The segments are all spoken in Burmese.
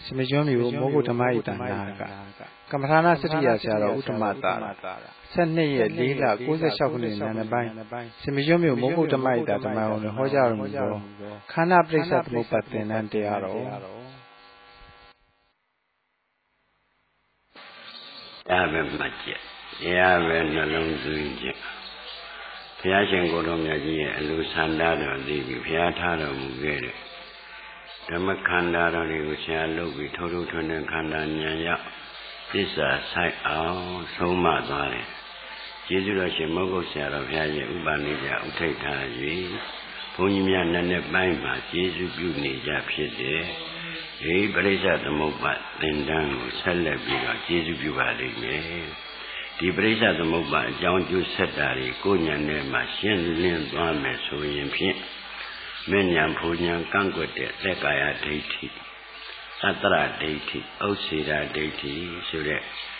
စမကျွန်းမျိုးမောဂုဓမ္မဣတနာကကမ္မထာနာစတိယဆရာတော်ဥတ္တမတာ12ရက်4လ96ခုနှစ်နံပိုင်းစမကျွန်းမျိုးမောဂုဓမ္မဣတဓမ္မအောင်ဟောကြားတော်မူသောခန္ဓာပရိစ္ဆေသမုပ္ပါသင်္นานတရားတော်ဒါပဲမှတ်ချက်တရားပဲနှလုံးသွင်းချက်ဘုရားရှင်ကိုယ်တော်မြတ်ကြီးရဲ့အလိုဆန္ဒတော်သိပြီးဘုရားထားတော်မူခဲ့တဲ့ဓမ္မခန္ဓာတော်တွေကိုဆရာလုပ်ပြီးထိုးထိုးထွန်းထွန်းခန္ဓာဉာဏ်ရောက်သစ္စာဆိုင်အောင်ဆုံးမသွားတယ်ကျေးဇူးတော်ရှင်မောဂုတ်ဆရာတော်ဘုရားရဲ့ဥပနိဒာဥထိတ်ထား၍ဘုန်းကြီးများနဲ့ပိုင်းမှာကျေးဇူးပြုနေကြဖြစ်တယ်ဒီပရိစ္ဆေသမုပ္ပါသင်္นานကိုဆက်လက်ပြီးတော့ကျေးဇူးပြုပါလိမ့်မယ်ဒီပရိစ္ဆေသမုပ္ပါအကြောင်းကျိုးဆက်တာတွေကိုဉာဏ်နဲ့မှရှင်းလင်းသွားမယ်ဆိုရင်ဖြင့်မဉ္ဇဉ်ဘုံဉဏ်ကန့်ကွက်တဲ့သက်ကာယဒိဋ္ဌိသတ္တရဒိဋ္ဌိဥစ္စေတာဒိဋ္ဌိဆိုတဲ့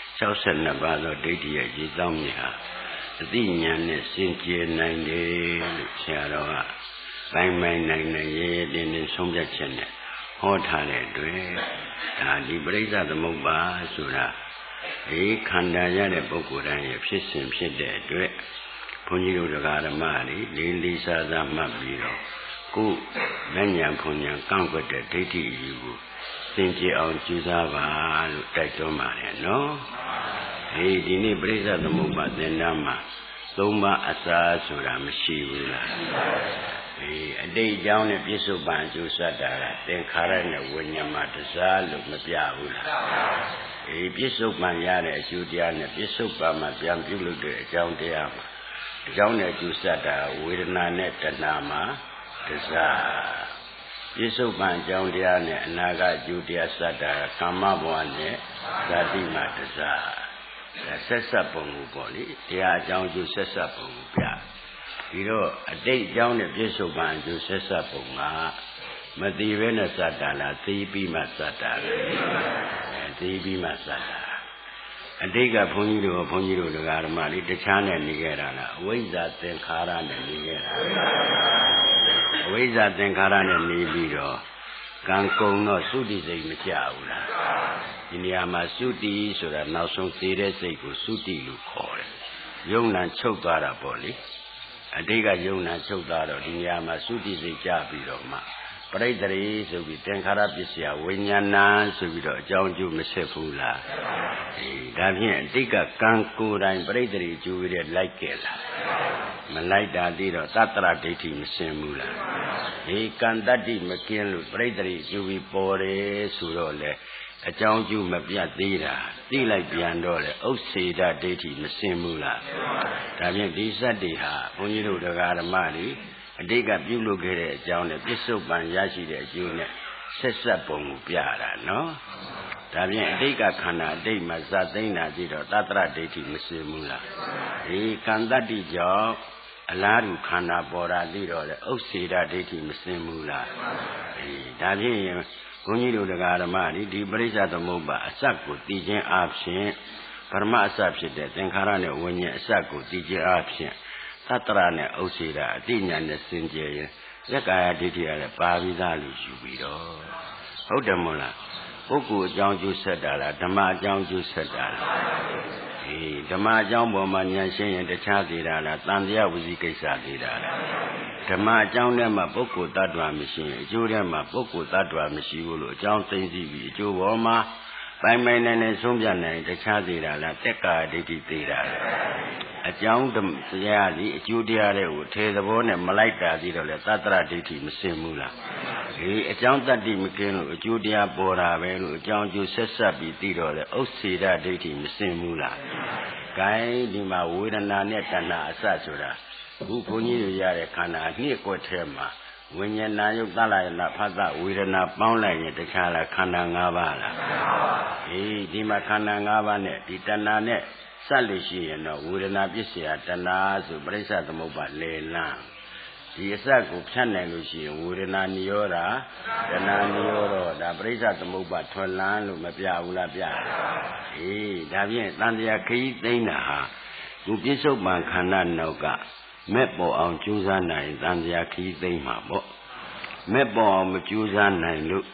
62ပါးသောဒိဋ္ဌိရဲ့ရည်တောင်းမြဟာအသိဉာဏ်နဲ့စင်ကြယ်နိုင်တယ်လို့ဆရာတော်ကပိုင်းနိုင်ရဲတင်းတင်းဆုံးဖြတ်ချက်နဲ့ဟောထားတဲ့အတွက်ဒါဒီပရိစ္ဆေသမုပ္ပါဆိုတာဒီခန္ဓာရတဲ့ပုဂ္ဂိုလ်တိုင်းရဲ့ဖြစ်စဉ်ဖြစ်တဲ့အတွက်ဘုန်းကြီးတို့တရားဓမ္မတွေလေးစားစားမှတ်ပြီးတော့ကိုယ်ဉာဏ်ဘုံဉာဏ်ကန့်ကွက်တဲ့ဒိဋ္ဌိအယူကိုသင်ကြအောင်ကြိုးစားပါလို့တိုက်တွန်းပါတယ်နော်ဒီနေ့ပရိစ္ဆေသမုပ္ပါသင်္นานမှာ3ပါးအစာဆိုတာမရှိဘူးလားအတိတ်အကြောင်းနဲ့ပြစ္ဆုတ်ပံအကျိုးဆက်တာကသင်္ခါရနဲ့ဝိညာဉ်မှာတစားလို့မပြဘူးလားပြစ္ဆုတ်ပံရတဲ့အကျိုးတရားနဲ့ပြစ္ဆုတ်ပံမှာပြန်ပြုလုပ်တဲ့အကြောင်းတရားမှာအကြောင်းနဲ့အကျိုးဆက်တာဝေဒနာနဲ့တဏှာမှာတစားပြစ္ဆုတ်ပံအကြောင်းတရားနဲ့အနာဂတ်အကျိုးတရားဆက်တာကာမဘဝနဲ့ဇာတိမှာတစားဆက်ဆက်ပုံကိုပေါ့လေတရားအကြောင်းကျိုးဆက်ဆက်ပုံကိုပြဒီတော့အတိတ်အကြောင်းနဲ့ပြစ္ဆုတ်ပံအကျိုးဆက်ဆက်ပုံကမသိဘဲနဲ့စတာလားသိပြီးမှစတာလားသိပြီးမှစတာအတိတ်ကဘုန်းကြီးတို့တရားဓမ္မလေးတခြားနဲ့နေခဲ့တာလားအဝိဇ္ဇာသင်္ခါရနဲ့နေခဲ့တာအဝိဇ္ဇာသင်္ခါရနဲ့နေပြီးတော့ကံကုံတော့သုတိစိတ်မကြဘူးလားဒီနေရာမှာသုတိဆိုတာနောက်ဆုံးသိတဲ့စိတ်ကိုသုတိလို့ခေါ်တယ်ယုံနာချုပ်သွားတာပေါ့လေအတိတ်ကယုံနာချုပ်သွားတော့ဒီနေရာမှာသုတိစိတ်ကြပြီးတော့မှပရိတ္တရေဆိုပြီးသင်္ခါရပစ္စယဝိညာဏဆိုပြီးတော့အကြောင်းကျိုးမဆက်ဘူးလားဒါဖြင့်အတိတ်ကကံကိုယ်တိုင်ပရိတ္တရေကျိုးရလိုက်ခဲ့လားမလိုက်တာသေးတော့သတ္တရဒိဋ္ဌိမစင်ဘူးလားကံတတ္တိမကင်းလို့ပရိတ္တရေကျိုးပြီးပေါ်တယ်ဆိုတော့လေအကြောင်းကျိုးမပြတ်သေးတာသိလိုက်ပြန်တော့လေဥစ္စေတဒိဋ္ဌိမစင်ဘူးလားဒါဖြင့်ဒီစက်တွေဟာဘုန်းကြီးတို့တရားဓမ္မတွေအတိတ်ကပြုလုပ်ခဲ့တဲ့အကြောင်းနဲ့ပြစ္ဆုတ်ပံရရှိတဲ့အကျိုးနဲ့ဆက်ဆက်ပုံကိုပြတာနော်ဒါဖြင့်အတိတ်ကခန္ဓာအတိတ်မှာဇာသိမ့်တာပြီးတော့သတ္တရဒိဋ္ဌိမစင်ဘူးလားကံတတ္တိကြောင့်အလားတူခန္ဓာပေါ်တာပြီးတော့လေဥစ္စေတဒိဋ္ဌိမစင်ဘူးလားဒါဖြင့်ဘုန်းကြီးတို့တရားဓမ္မဒီပရိစ္ဆေသမုပ္ပါအစပ်ကိုသိခြင်းအပြင်ပရမအစပ်ဖြစ်တဲ့သင်္ခါရနဲ့ဝိညာဉ်အစပ်ကိုသိခြင်းအပြင်သတ္တရနဲ့ဥစ္စေတာအတိညာနဲ့စင်ကြယ်ရင်သက်ကာယဒိဋ္ဌိရလည်းပါပြီးသားလို့ယူပြီးတော့ဟုတ်တယ်မို့လားပုဂ္ဂိုလ်အကြောင်းကျိုးဆက်တာလားဓမ္မအကြောင်းကျိုးဆက်တာလားဓမ္မအကြောင်းပေါ်မှာဉာဏ်ရှင်းရင်တခြားသေးတာလားတန်တရားဝစီကိစ္စသေးတာလားဓမ္မအကြောင်းထဲမှာပုဂ္ဂိုလ်တ attva မရှိရင်အကျိုးထဲမှာပုဂ္ဂိုလ်တ attva မရှိဘူးလို့အကြောင်းသိသိပြီးအကျိုးပေါ်မှာပိုင်နိုင်ဆုံးပြနိုင်တခြားသေးတာလားသက်ကာဒိဋ္ဌိသေးတာလားအကြောင်းတရားကြီးအကျိုးတရားတွေကိုထေသဘောနဲ့မလိုက်တာပြီးတော့လေသတ္တရဒိဋ္ဌိမစင်ဘူးလားအကြောင်းတတ္တိမကင်းလို့အကျိုးတရားပေါ်တာပဲလို့အကြောင်းကျိုးဆက်ဆက်ပြီးသိတော့လေဥစ္စေတဒိဋ္ဌိမစင်ဘူးလားဂိုင်းဒီမှာဝေဒနာနဲ့တဏှာအစဆိုတာခုဘုန်းကြီးတို့ရတဲ့ခန္ဓာနှိကွက်ထဲမှာဝိညာဏယုတ်သလယနာဖတ်တာဝေဒနာပေါင်းလိုက်ရင်တခြားလားခန္ဓာ၅ပါးလားဒီမှာခန္ဓာ၅ပါးနဲ့ဒီတဏှာနဲ့စလို့ရှိရင်တော့ဝေဒနာပစ္စယတဏှာဆိုပရိစ္ဆေသမုပ္ပါလေလံဒီအစကိုဖြတ်နိုင်လို့ရှိရင်ဝေဒနာနိရောဓတဏှာနိရောဓဒါပရိစ္ဆေသမုပ္ပါထွက်လန်းလို့မပြဘူးလားပြဒါဖြင့်တန်တရားခရီးသိမ့်တာဟာဒီပြစ္ဆုတ်ပံခန္ဓာနောက်ကမဲ့ပေါ်အောင်ကြိုးစားနိုင်တန်တရားခရီးသိမ့်မှာပေါ့မဲ့ပေါ်အောင်မကြိုးစားနိုင်လို့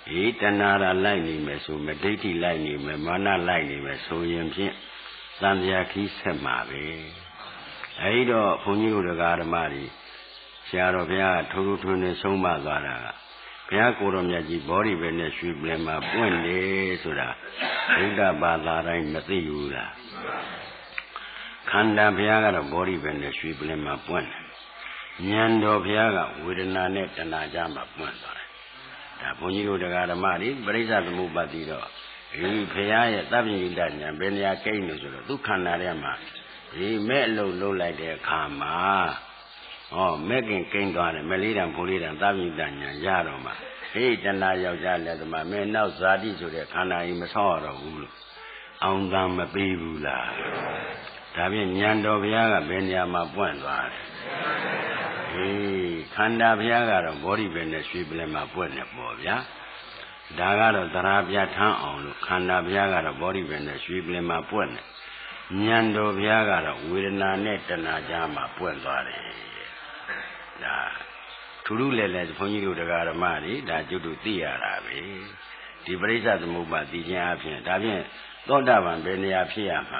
တဏှာလိုက်နေမယ်ဆိုမဒိဋ္ဌိလိုက်နေမယ်မာနလိုက်နေမယ်ဆိုရင်ဖြင့်သံဃာခီးဆက်မှာပဲအဲဒီတော့ဘုန်းကြီးတို့တရားဓမ္မတွေဆရာတော်ဘုရားထိုးထိုးထွန်းထွန်းဆုံးမသွားတာကဘုရားကိုယ်တော်မြတ်ကြီးဘောဓိပဲနဲ့ရွှေပလင်မှာပွင့်တယ်ဆိုတာဘုရားဘာသာတိုင်းမသိဘူးလားခန္ဓာဘုရားကတော့ဘောဓိပဲနဲ့ရွှေပလင်မှာပွင့်တယ်ဉာဏ်တော်ဘုရားကဝေဒနာနဲ့တဏှာကြားမှာပွင့်သွားတယ်ဒါဘုန်းကြီးတို့တရားဓမ္မတွေပရိစ္ဆေသမုပ္ပါတိတော့ဒီဘုရားရဲ့သဗ္ဗညုတဉာဏ်ဘယ်နေရာကိန်းလို့ဆိုတော့ဒုက္ခနာထဲမှာဒီမဲ့အလုပ်လုပ်လိုက်တဲ့အခါမှာမဲ့ခင်ကိန်းသွားတယ်မဲ့လေးတံဖိုးလေးတံသဗ္ဗညုတဉာဏ်ရတော့မှဟေးတဏှာယောက်ျားလက်သမားမဲ့နောက်ဇာတိဆိုတဲ့ခန္ဓာကြီးမဆောက်ရတော့ဘူးလို့အောင်သာမပေးဘူးလားဒါဖြင့်ဉာဏ်တော်ဘုရားကဘယ်နေရာမှာပွင့်သွားတယ်ခန္ဓာဘုရားကတော့ဘောဓိပဲနဲ့ရွှေပလင်မှာပွင့်နေပေါ့ဗျာဒါကတော့သရပြထမ်းအောင်လို့ခန္ဓာဘုရားကတော့ဘောဓိပဲနဲ့ရွှေပလင်မှာပွင့်နေဉာဏ်တော်ဘုရားကတော့ဝေဒနာနဲ့တဏှာကြားမှာပွင့်သွားတယ်ဒါထူးထူးလဲလဲဘုန်းကြီးတို့တရားဓမ္မတွေဒါကျွတ်တို့သိရတာပဲဒီပရိစ္ဆေသမုပ္ပါသိခြင်းအပြင်ဒါဖြင့်သောတာပန်ဘယ်နေရာဖြစ်ရမှာ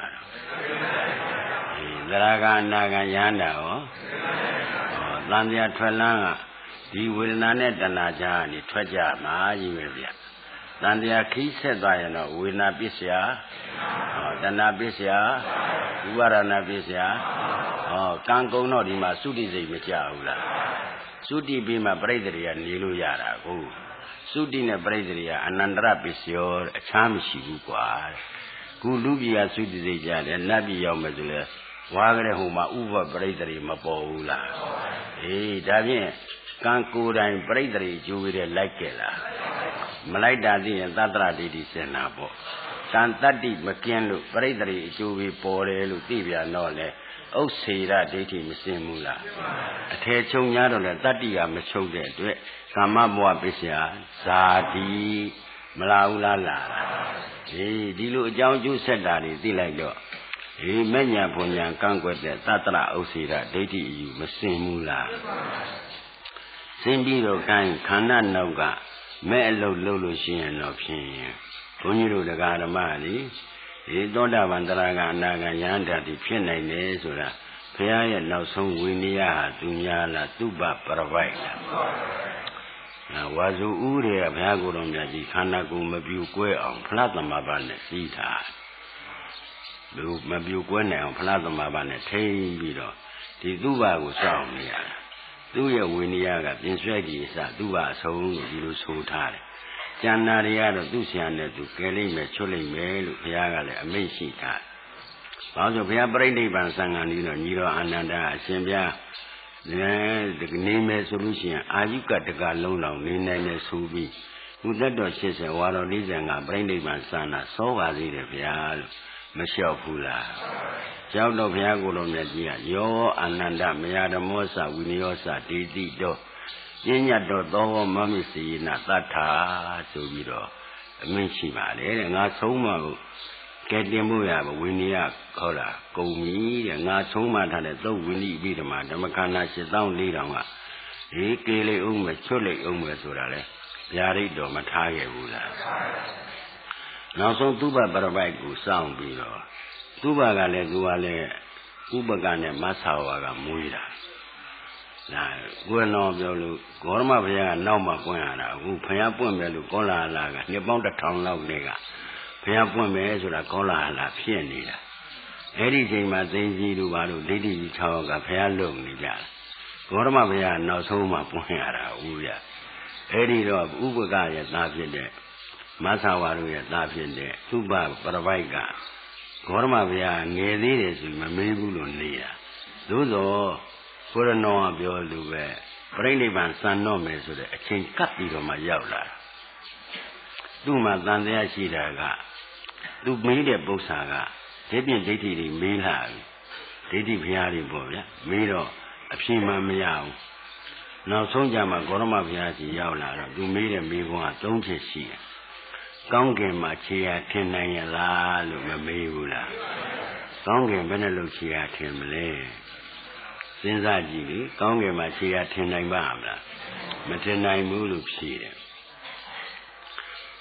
သရဂအနာဂယန္တာရောသံဃာထွက်လန်းကဒီဝေဒနာနဲ့တဏှာကြားကနေထွက်ကြမှာကြီးပဲဗျသံဃာခီးဆက်သွားရင်တော့ဝေဒနာပစ္စယတဏှာပစ္စယဥပါဒနာပစ္စယကံကုံတော့ဒီမှာသုတိစိတ်မကြဘူးလားသုတိပြီးမှပရိသေတွေကနေလို့ရတာကိုသုတိနဲ့ပရိသေတွေကအနန္တရပစ္စယောအခြားမရှိဘူးကွာခုလူပြည်ကသုတိစိတ်ကြတယ်နတ်ပြည်ရောက်မယ်ဆိုလဲဝါကြတဲ့ဟိုမှာဥပပရိသေတွေမပေါ်ဘူးလားဒါဖြင့်ကံကိုယ်တိုင်ပရိသေတွေကျိုးပြီးတဲ့လိုက်ကြလားမလိုက်တာသိရင်သတ္တရဒိဋ္ဌိစင်တာပေါ့ကံတတ္တိမကင်းလို့ပရိသေတွေအကျိုးပြီးပေါ်တယ်လို့သိပြန်တော့လေဥစ္စေရဒိဋ္ဌိမစင်ဘူးလားအထည်ချုပ်냐တော့လေတတ္တိကမချုပ်တဲ့အတွက်ကာမဘဝပစ္စယဇာတိမလာဘူးလားလာဒီလိုအကြောင်းကျိုးဆက်တာတွေသိလိုက်တော့မဲ့ညာဘုံညာကန့်ကွက်တဲ့သတ္တရဥစ္စေရဒိဋ္ဌိအယူမစင်ဘူးလားစင်ပြီးတော့ကိုင်းခန္ဓာနောက်ကမဲ့အလုပ်လုပ်လို့ရှိရင်တော့ဖြင့်ဘုန်းကြီးတို့တရားဓမ္မတွေဒီသောတာပန်တရားကအနာဂံယန္တာတိဖြစ်နိုင်တယ်ဆိုတာဘုရားရဲ့နောက်ဆုံးဝိနည်းဟာသူများလားသူပပရပိုက်လားဝါစုဥတွေကဘုရားကိုယ်တော်မြတ်ကြီးခန္ဓာကိုယ်မပြူကွဲအောင်ဖလားသမဘာနဲ့စီးထားလူမပြူကွဲနိုင်အောင်ဖလားသမဘာနဲ့ထိန်းပြီးတော့ဒီသူ့ဘာကိုစောင့်နေရတာသူ့ရဲ့ဝိနည်းကပြင်ဆွဲကြည့်အစသူ့ဘာအဆုံးလို့ဒီလိုဆိုထားတယ်ကျန်တာတွေကတော့သူ့ဆရာနဲ့သူကယ်လိမ့်မယ်ချွတ်လိမ့်မယ်လို့ဘုရားကလည်းအမိန့်ရှိထားတယ်။ဘာလို့ဆိုဘုရားပြိဋိဘံသံဃာနည်းတော့ညီတော်အာနန္ဒာအရှင်ဘုရားနေမယ်ဆိုလို့ရှိရင်အာယုကတကလုံးလောင်နေနိုင်တယ်ဆိုပြီးဥသက်တော်80ဝါတော်45ပြိဋိဘံသံဃာစောပါသေးတယ်ဗျာလို့မလျှောက်ဘူးလား။ကြောက်တော့ဘုရားကိုယ်တော်မြတ်ကြီးကယောအာနန္ဒမယဓမ္မောသဝိနယောသဒေတိတော်ပညာတော်သောမမစ္စေနသတ္ထာဆိုပြီးတော့အမိန့်ရှိပါတယ်တဲ့ငါဆုံးမကိုကဲတင်မှုရဝိနည်းခေါ်တာကုန်ပြီတဲ့ငါဆုံးမထားတဲ့သုတ်ဝိနည်းပြီးဓမ္မခန္ဓာ7400ကဒီကေလိအောင်မချွတ်လိအောင်မဆိုတာလေဗျာဒိတ်တော်မထားခဲ့ဘူးလားနောက်ဆုံးသူပပရပိုက်ကိုစောင့်ပြီးတော့သူပကလည်းသူကလည်းဥပကနဲ့မဆာဝါကမွေးတာဒါကိုယ်တော်ပြောလို့ဂေါရမဘုရားကနောက်မှပွင့်ရတာအခုဘုရားပွင့်မယ်လို့ကောလာဟလကနှစ်ပေါင်း1000လောက်တည်းကဘုရားပွင့်မယ်ဆိုတာကောလာဟလဖြစ်နေတာအဲ့ဒီချိန်မှာသိသိတို့ဘာလို့ဒိဋ္ဌိကြီး6ယောက်ကဘုရားလုံနေကြတယ်ဂေါရမဘုရားနောက်ဆုံးမှပွင့်ရတာဦးရအဲ့ဒီတော့ဥပကရဲ့သားဖြစ်တဲ့မဆာဝါတို့ရဲ့သားဖြစ်တဲ့သုဘပရပိုက်ကဂေါရမဘုရားငယ်သေးတယ်ဆိုမမေးဘူးလို့နေတာသို့သောကိုရနောကပြောလို့ပဲပြိဋိဘံစံတော့မယ်ဆိုတဲ့အချိန်ကပ်ပြီးတော့မှရောက်လာသူ့မှာတန်တရားရှိတာကသူမေးတဲ့ပု္ပ္ပာကဒီပြင်ဒိဋ္ဌိတွေမေးလာပြီဒိဋ္ဌိဘုရားတွေပေါ့ဗျာမေးတော့အဖြေမှမရဘူးနောက်ဆုံးကြမှာဂေါရမဘုရားကြီးရောက်လာတော့သူမေးတဲ့မေးခွန်းက3ချက်ရှိတယ်ကောင်းကင်မှာခြေရထင်နိုင်ရလားလို့မမေးဘူးလားကောင်းကင်ဘယ်နဲ့လို့ခြေရထင်မလဲစဉ်းစားကြည့်လေကောင်းကင်မှာခြေရထင်နိုင်ပါမလားမထင်နိုင်ဘူးလို့ဖြေတယ်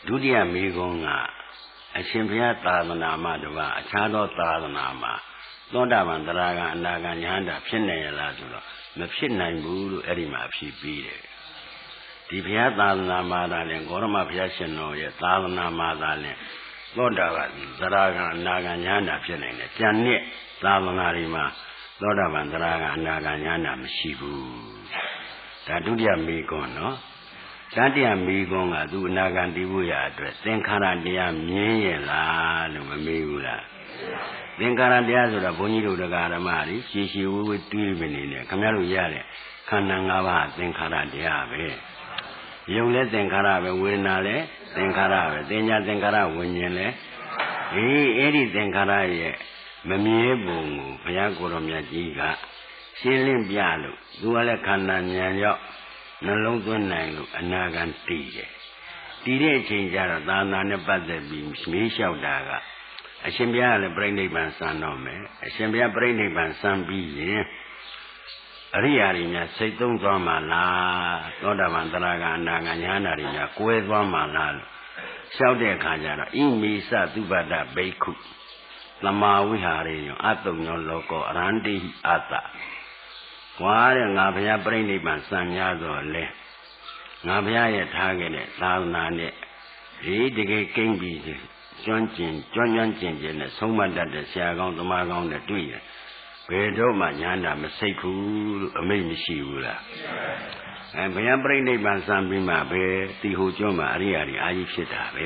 ဒုတိယမိဂုံးကအရှင်ဘုရားသာသနာမှာတပါအခြားသောသာသနာမှာသောတာပန်တရားကအနာဂံညာတာဖြစ်နေရလားဆိုတော့မဖြစ်နိုင်ဘူးလို့အဲ့ဒီမှာဖြေပြီးတယ်ဒီဘုရားသာသနာမှာသာလဲဂေါရမဘုရားရှင်တော်ရဲ့သာသနာမှာသာလဲသောတာပန်တရားကအနာဂံညာတာဖြစ်နိုင်တယ်ကျန်တဲ့သာသနာတွေမှာသောတာပန်တရားကအနာဂံညာတာမရှိဘူးဒါဒုတိယမိဂုံးနော်တတိယမိဂုံးကသူအနာဂံတည်ဖို့ရအတွက်သင်္ခါရတရားမြင်ရလားလို့မမေးဘူးလားသင်္ခါရတရားဆိုတာဘုန်းကြီးတို့တရားဓမ္မတွေရှည်ရှည်ဝေးဝေးတွေးမနေနဲ့ခင်ဗျားတို့ရတဲ့ခန္ဓာ၅ပါးသင်္ခါရတရားပဲယုံလဲသင်္ခါရပဲဝေဒနာလဲသင်္ခါရပဲသင်ညာသင်္ခါရဝิญဉ္ဇလဲအဲ့ဒီသင်္ခါရရဲ့မမြဲပုံကိုဘုရားကိုယ်တော်မြတ်ကြီးကရှင်းလင်းပြလို့သူကလည်းခန္ဓာဉာဏ်ရောက်နှလုံးသွင်းနိုင်လို့အနာဂံတည်တယ်တည်တဲ့အချိန်ကျတော့သာသနာနဲ့ပတ်သက်ပြီးမေးလျှောက်တာကအရှင်ဘုရားကလည်းပြိဋိဘံစံတော်မယ်အရှင်ဘုရားပြိဋိဘံစံပြီးရင်အရိယာတွေများစိတ်သုံးသွားမှလားသောတာပန်တရားကအနာဂံညာနာတွေများကွဲသွားမှလားလို့လျှောက်တဲ့အခါကျတော့ဣမိစသုဘဒဘိက္ခုသမာဝိဟာရေယောအတုံညောလောကောအရန္တိအတ္တဝါတဲ့ငါဘုရားပြိဋိဘံစံများတော့လဲငါဘုရားရဲ့ထားခဲ့တဲ့သာသနာနဲ့တကယ်ကိမ့်ပြီးကျွမ်းကျင်နဲ့ဆုံးမတတ်တဲ့ဆရာကောင်းသမားကောင်းနဲ့တွေ့ရင်ဘယ်တော့မှညာနာမစိတ်ဘူးလို့အမိန့်မရှိဘူးလားဘုရားပြိဋိဘံစံပြီးမှပဲတီဟိုကျွန်းမှာအရိယာတွေအာကြီးဖြစ်တာပဲ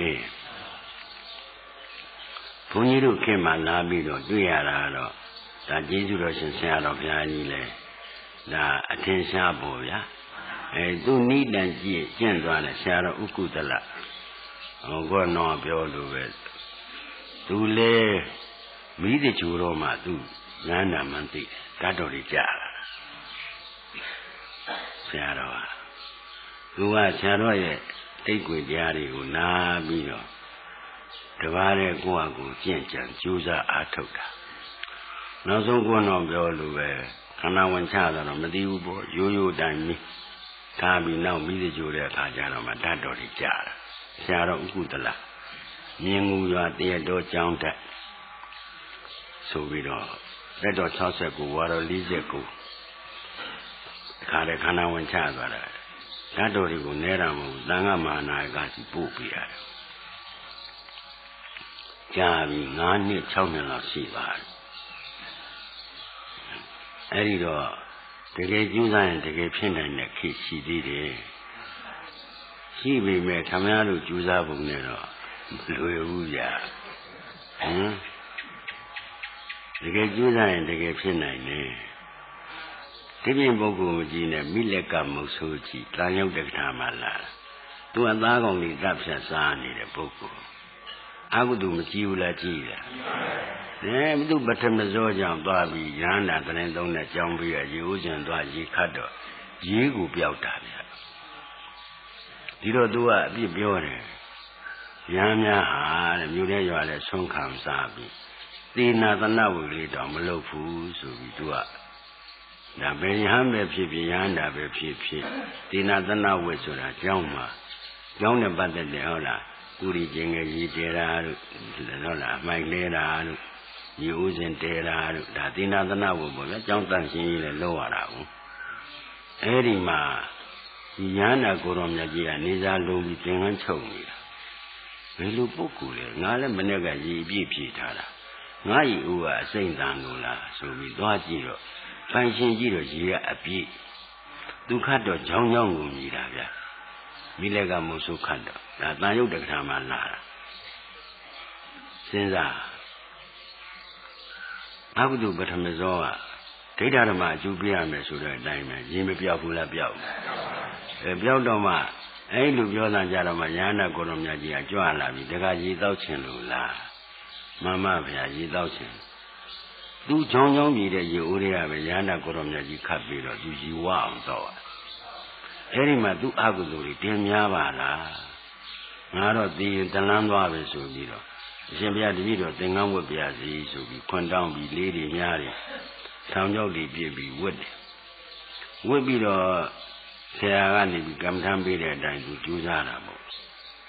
ဘုန်းကြီးတို့ခင်မှလာပြီးတော့တွေ့ရတာတော့ဒါကျေးဇူးတော်ရှင်ဆရာတော်ဘုရားကြီးလဲဒါအထင်ရှားပေါ်ဗျာသူနိဒံကြည့်ကျင့်သွားတယ်ဆရာတော်ဥက္ကုတလကောနော်ပြောလို့ပဲသူလေမိတချို့တော့မှသူဉာဏ်နာမှန်သိတတ်တော်ကြီးကြားလာဆရာတော်ကသူကဆရာတော်ရဲ့တိတ်ွယ်တရားတွေကိုနားပြီးတော့တပါးတဲ့ကိုယ့်အကူကျင့်ကြံကြိုးစားအားထုတ်တာနောက်ဆုံးကောနော်ပြောလို့ပဲခန္ဓာဝင်ချတော့မသိဘူးပေါ့ရိုးရိုးတိုင်းမိထားပြီးနောက်မိတချို့တဲ့အခါကျတော့မှတတ်တော်ကြီးကြားလာဆရာတော်ဥက္ကုတလမြင်းငူရွာတရတော်ကျောင်းတက်ဆိုပြီးတော့လက်တော်69ဝါတော်49ခါတဲ့ခန္ဓာဝင်ချသွားတာဓာတ်တော်တွေကိုနဲတာမဟုတ်သံဃာမဟာနာယကစီပို့ပေးရတယ်ကြာပြီ9နှစ်6နှစ်လောက်ရှိပါတယ်အဲ့ဒီတော့တကယ်ကျူးစားရင်တကယ်ဖြစ်နိုင်တဲ့ခေတ်ရှိသေးတယ်ရှိပေမဲ့ခမည်းတော်ကျူးစားပုံနဲ့တော့မလွယ်ဘူးကြာတကယ်ကျူးစားရင်တကယ်ဖြစ်နိုင်တယ်ဒီပြင်ပုဂ္ဂိုလ်မကြီးနဲ့မိလက်ကမုတ်ဆိုးကြီးတာရုပ်တက္ကထာမှလာသူအသားကောင်လေးတပ်ဖြတ်စားနေတဲ့ပုဂ္ဂိုလ်အကုသိုလ်မကြည့်ဘူးလားကြည့်လားဘုသူပထမဇောကြောင့်သွားပြီးရဟန္တာတရင်သုံးနဲ့ကြောင်းပြီးရရေဦးကျင်သွားရေခတ်တော့ရေကိုပြောက်တာဗျဒီတော့သူကအပြစ်ပြောတယ်ရဟန်းများဟာတဲ့မြို့ထဲရွာလဲဆုံးခံစားပြီးသေနာသနဝေလေးတော့မလုပ်ဘူးဆိုပြီးသူကဒါဘယ်ရဟန်းပဲဖြစ်ဖြစ်ရဟန္တာပဲဖြစ်ဖြစ်သေနာသနဝေဆိုတာကျောင်းမှာကျောင်းနဲ့ပတ်သက်တယ်ဟုတ်လားကုရီကျင်ငယ်ကြီးတဲတာတို့ဟုတ်လားအမိုက်လဲတာတို့ရေဦးစင်တဲတာတို့ဒါသေနာသနဝေပေါ့ဗျာကျောင်းတန့်ရှင်းကြီးလဲလောက်ရတာဟုတ်အဲ့ဒီမှာဒီရဟန္တာကိုတော်မြတ်ကြီးကနေစားလုံးပြီးသင်္ကန်းချုပ်နေတာဘယ်လိုပုဂ္ဂိုလ်လဲငါလည်းမနေ့ကရေအပြည့်ဖြည့်ထားတာငါ့ရေဦးကအစိမ့်တန်လို့လားဆိုပြီးသွားကြည့်တော့ပိုင်ရှင်ကြည့်တော့ရေကအပြည့်သူခတ်တော့ကြောင်းကြောင်းကိုမြည်တာဗျမိလက်ကမုတ်ဆိုးခတ်တော့ဒါတန်ရုပ်တက္ကထာမှလာတာစဉ်းစားအဘုဒ္ဓပထမဇောကဒိဋ္ဌဓမ္မအကျိုးပြရမယ်ဆိုတဲ့အတိုင်းပဲရေမပြောက်ဘူးလားပြောက်ပြောက်တော့မှအဲ့လိုပြောတာကြတော့မှရဟန္တာကိုတော်မြတ်ကြီးကကြွလာပြီတခါရေတောက်ခြင်းလို့လားမှန်ပါဗျာရေတောက်ခြင်းသူကြောင်းကြောင်းကြီးတဲ့ရေအိုးတွေကပဲရဟန္တာကိုတော်မြတ်ကြီးခတ်ပြီးတော့သူရေဝအောင်တော့အဲ့ဒီမှာသူအကုသိုလ်တွေတင်များပါလားငါတော့သိရင်တလန်းသွားပဲဆိုပြီးတော့အရှင်ဘုရားတပည့်တော်သင်္ကန်းဝတ်ပြစီဆိုပြီးခွန်တောင်းပြီးလေးတွေများတယ်ထောင်ချောက်တွေပြည့်ပြီးဝတ်တယ်ဝတ်ပြီးတော့ဆရာကနေပြီးကမ္မထမ်းပေးတဲ့အတိုင်းသူကြိုးစားတာပေါ့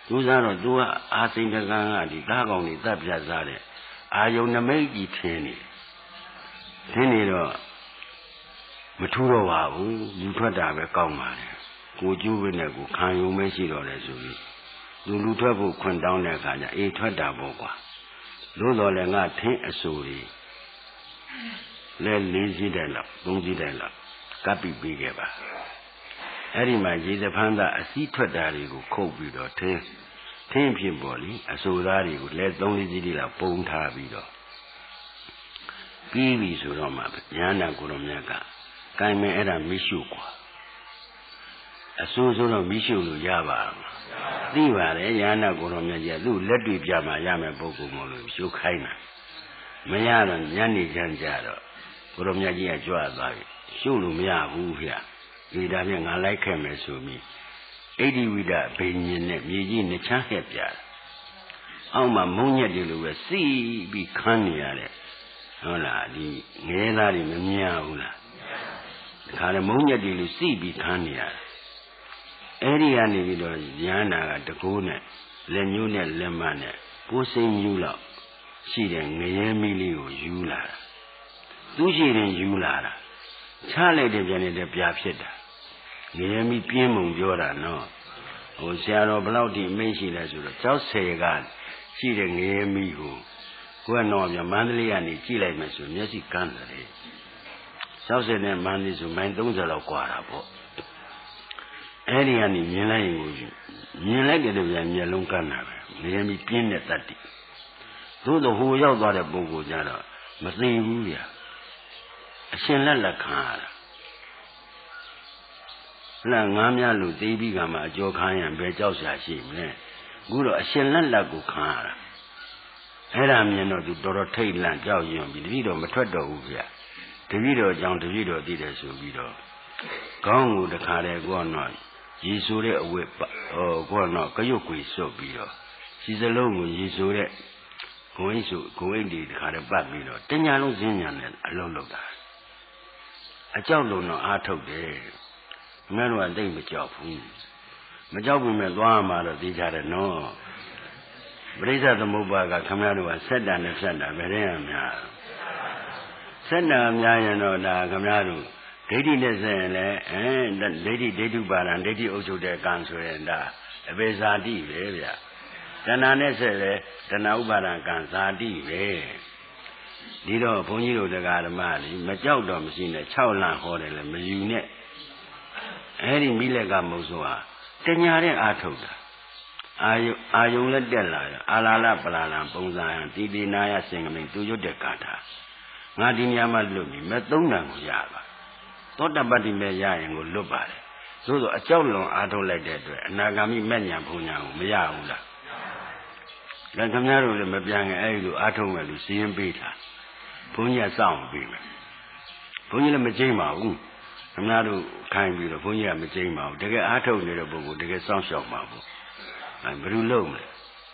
သူစားတော့သူကအာစိန်တကံကဒီသားကောင်တွေတပ်ပြတ်စားတဲ့အာယုံနမိတ်ကြီးထင်းနေတော့မထူတော့ပါဘူးလူထွက်တာပဲကောင်းပါလေကိုကျိုးပဲနဲ့ကိုခံယုံမဲရှိတော့တယ်ဆိုပြီးလူထွက်ဖို့ခွင့်တောင်းတဲ့အခါကျအေးထွက်တာပေါ့ကွာလို့တော့လည်းငါထင်းအစိုးတွေလဲ4စီးတိုင်လောက်3စီးတိုင်လောက်ကပ်ပြီးပေးခဲ့ပါအဲ့ဒီမှာရေစဖန်းသားအစည်းထွက်တာတွေကိုခုတ်ပြီးတော့ထင်းဖြစ်ပေါ်လိအစိုးသားတွေကိုလဲ3-4စီးလောက်ပုံထားပြီးတော့ပြီးပြီဆိုတော့မှညာနာကိုရောမြတ်ကကိုင်မယ်အဲ့ဒါမရှိကွာအစိုးဆိုတော့မရှိလို့ရပါမှာသိပါတယ်ညာနာကိုရောမြတ်ကြီးသူ့လက်တွေ့ပြမှာရမယ်ပုဂ္ဂိုလ်မလို့ရှုခိုင်းတာမရတော့ညနေချမ်းကြတော့ကိုရောမြတ်ကြီးကကြွသွားပြီရှုလို့မရဘူးဗျဒီဒါဖြင့်ငါလိုက်ခဲ့မယ်ဆိုပြီးဣတိဝိဒဘိညာဉ်နဲ့မြေကြီးနှချမ်းဟက်ပြတယ်အောက်မှာမုံညက်တွေလိုပဲစီးပြီးခန်းနေရတယ်ဟုတ်လားဒီငဲသားတွေမမြင်ရဘူးလားခါရမုံညက်တွေလိုစီးပြီးခန်းနေရတယ်အဲ့ဒီကနေပြီးတော့ညာနာကတကိုးနဲ့လက်ညှိုးနဲ့လက်မနဲ့ကိုယ်စိမ်ယူလောက်ရှိတဲ့ငရဲမီးလေးကိုယူလာတာသူရှိရင်ယူလာတာချလိုက်တဲ့ပြန်နေတဲ့ပြာဖြစ်တာငရဲမီးပြင်းမုံပြောတာနော်ဟိုဆရာတော်ဘယ်လောက်ထိအမိန့်ရှိလဲဆိုတော့60ကရှိတဲ့ငရဲမီးကိုကိုယ်ကတော့ပြမန္တလေးကနေကြည့်လိုက်မယ်ဆိုမျက်စိကန်းတယ်60နဲ့မန္တလေးဆိုမိုင်30လောက်กว่าတာပေါ့အဲ့ဒီကနေမြင်လိုက်ရင်ကိုမြင်လိုက်တဲ့ပြန်မျက်လုံးကန်းတာပဲငရဲမီးပြင်းတဲ့တတ်တည်သို့တော့ဟိုရောက်သွားတဲ့ပုဂ္ဂိုလ်ကြတော့မသိဘူးဗျာအရှင်လက်ခံရတာလက်ငါးများလို့သိပြီးကမှအကျော်ခံရဘယ်ကြောက်ရှာရှိမလဲအခုတော့အရှင်လက်ကိုခံရတာအဲ့ဒါမြင်တော့သူတော်တော်ထိတ်လန့်ကြောက်ရွံ့ပြီးတပည့်တော်မထွက်တော့ဘူးဗျတပည့်တော်ကြောင့်တပည့်တော်သိတယ်ဆိုပြီးတော့ခေါင်းကိုတခါတည်းကိုကတော့ရေဆိုတဲ့အဝတ်ကိုကတော့ကရွတ်ကွေစွတ်ပြီးတော့စီစလုံးကိုရေဆိုတဲ့ဂုံအိတ်ဒီတခါတည်းပတ်ပြီးတော့တညာလုံးဈဉ္ညာနဲ့အလုံးလောက်တာအကြောက်လုံးတော့အားထုတ်တယ်မင်းတို့ကတိတ်မကြောက်ဘူးမကြောက်ဘူးမဲ့သွားမှာတော့သိကြတယ်နော်ပရိစ္ဆေသမုပ္ပါကခမရတို့ကဆက်တာနဲ့ဖြတ်တာဘယ်ရင်အများဆက်တာအများရင်တော့ဒါခမရတို့ဒိဋ္ဌိနဲ့ဆက်ရင်လည်းဒိဋ္ဌုပါဒံဒိဋ္ဌိအုပ်ချုပ်တဲ့ကံဆိုရင်ဒါအပေဇာတိပဲဗျတဏှာနဲ့ဆက်လဲတဏှာဥပါဒံကံဇာတိပဲဒီတော့ဘုန်းကြီးတို့တရားဓမ္မတွေမကြောက်တော့မရှိနဲ့6လဟောတယ်လေမယူနဲ့အဲ့ဒီမိလက်ကမုတ်ဆိုဟာတညာတဲ့အာထုတ်တာအာယုံလက်တက်လာရအာလာလပလာလံပုံစံတိတိနာယစင်ကမိန်သူရွတ်တဲ့ကာထာငါဒီညမှာလွတ်ပြီမဲ့3တန်ကိုရပါသောတပတ္တိမဲ့ရရင်ကိုလွတ်ပါတယ်သို့သောအကြောက်လွန်အာထုတ်လိုက်တဲ့အတွက်အနာဂါမိမဲ့ညာဘုံညာကိုမရဘူးလားဒါခင်ဗျားတို့လည်းမပြန်ခင်အဲ့ဒီလိုအာထုတ်မယ်လို့စီရင်ပေးတာဘုန်းကြီးကစောင့်ပေးမယ်ဘုန်းကြီးလည်းမကြိမ့်ပါဘူးခင်ဗျားတို့ခိုင်းပြီးတော့ဘုန်းကြီးကမကြိမ့်ပါဘူးတကယ်အာထုတ်နေတဲ့ပုဂ္ဂိုလ်တကယ်စောင့်ရှောက်ပါဘူးဘယ်လိုလုပ်မလဲ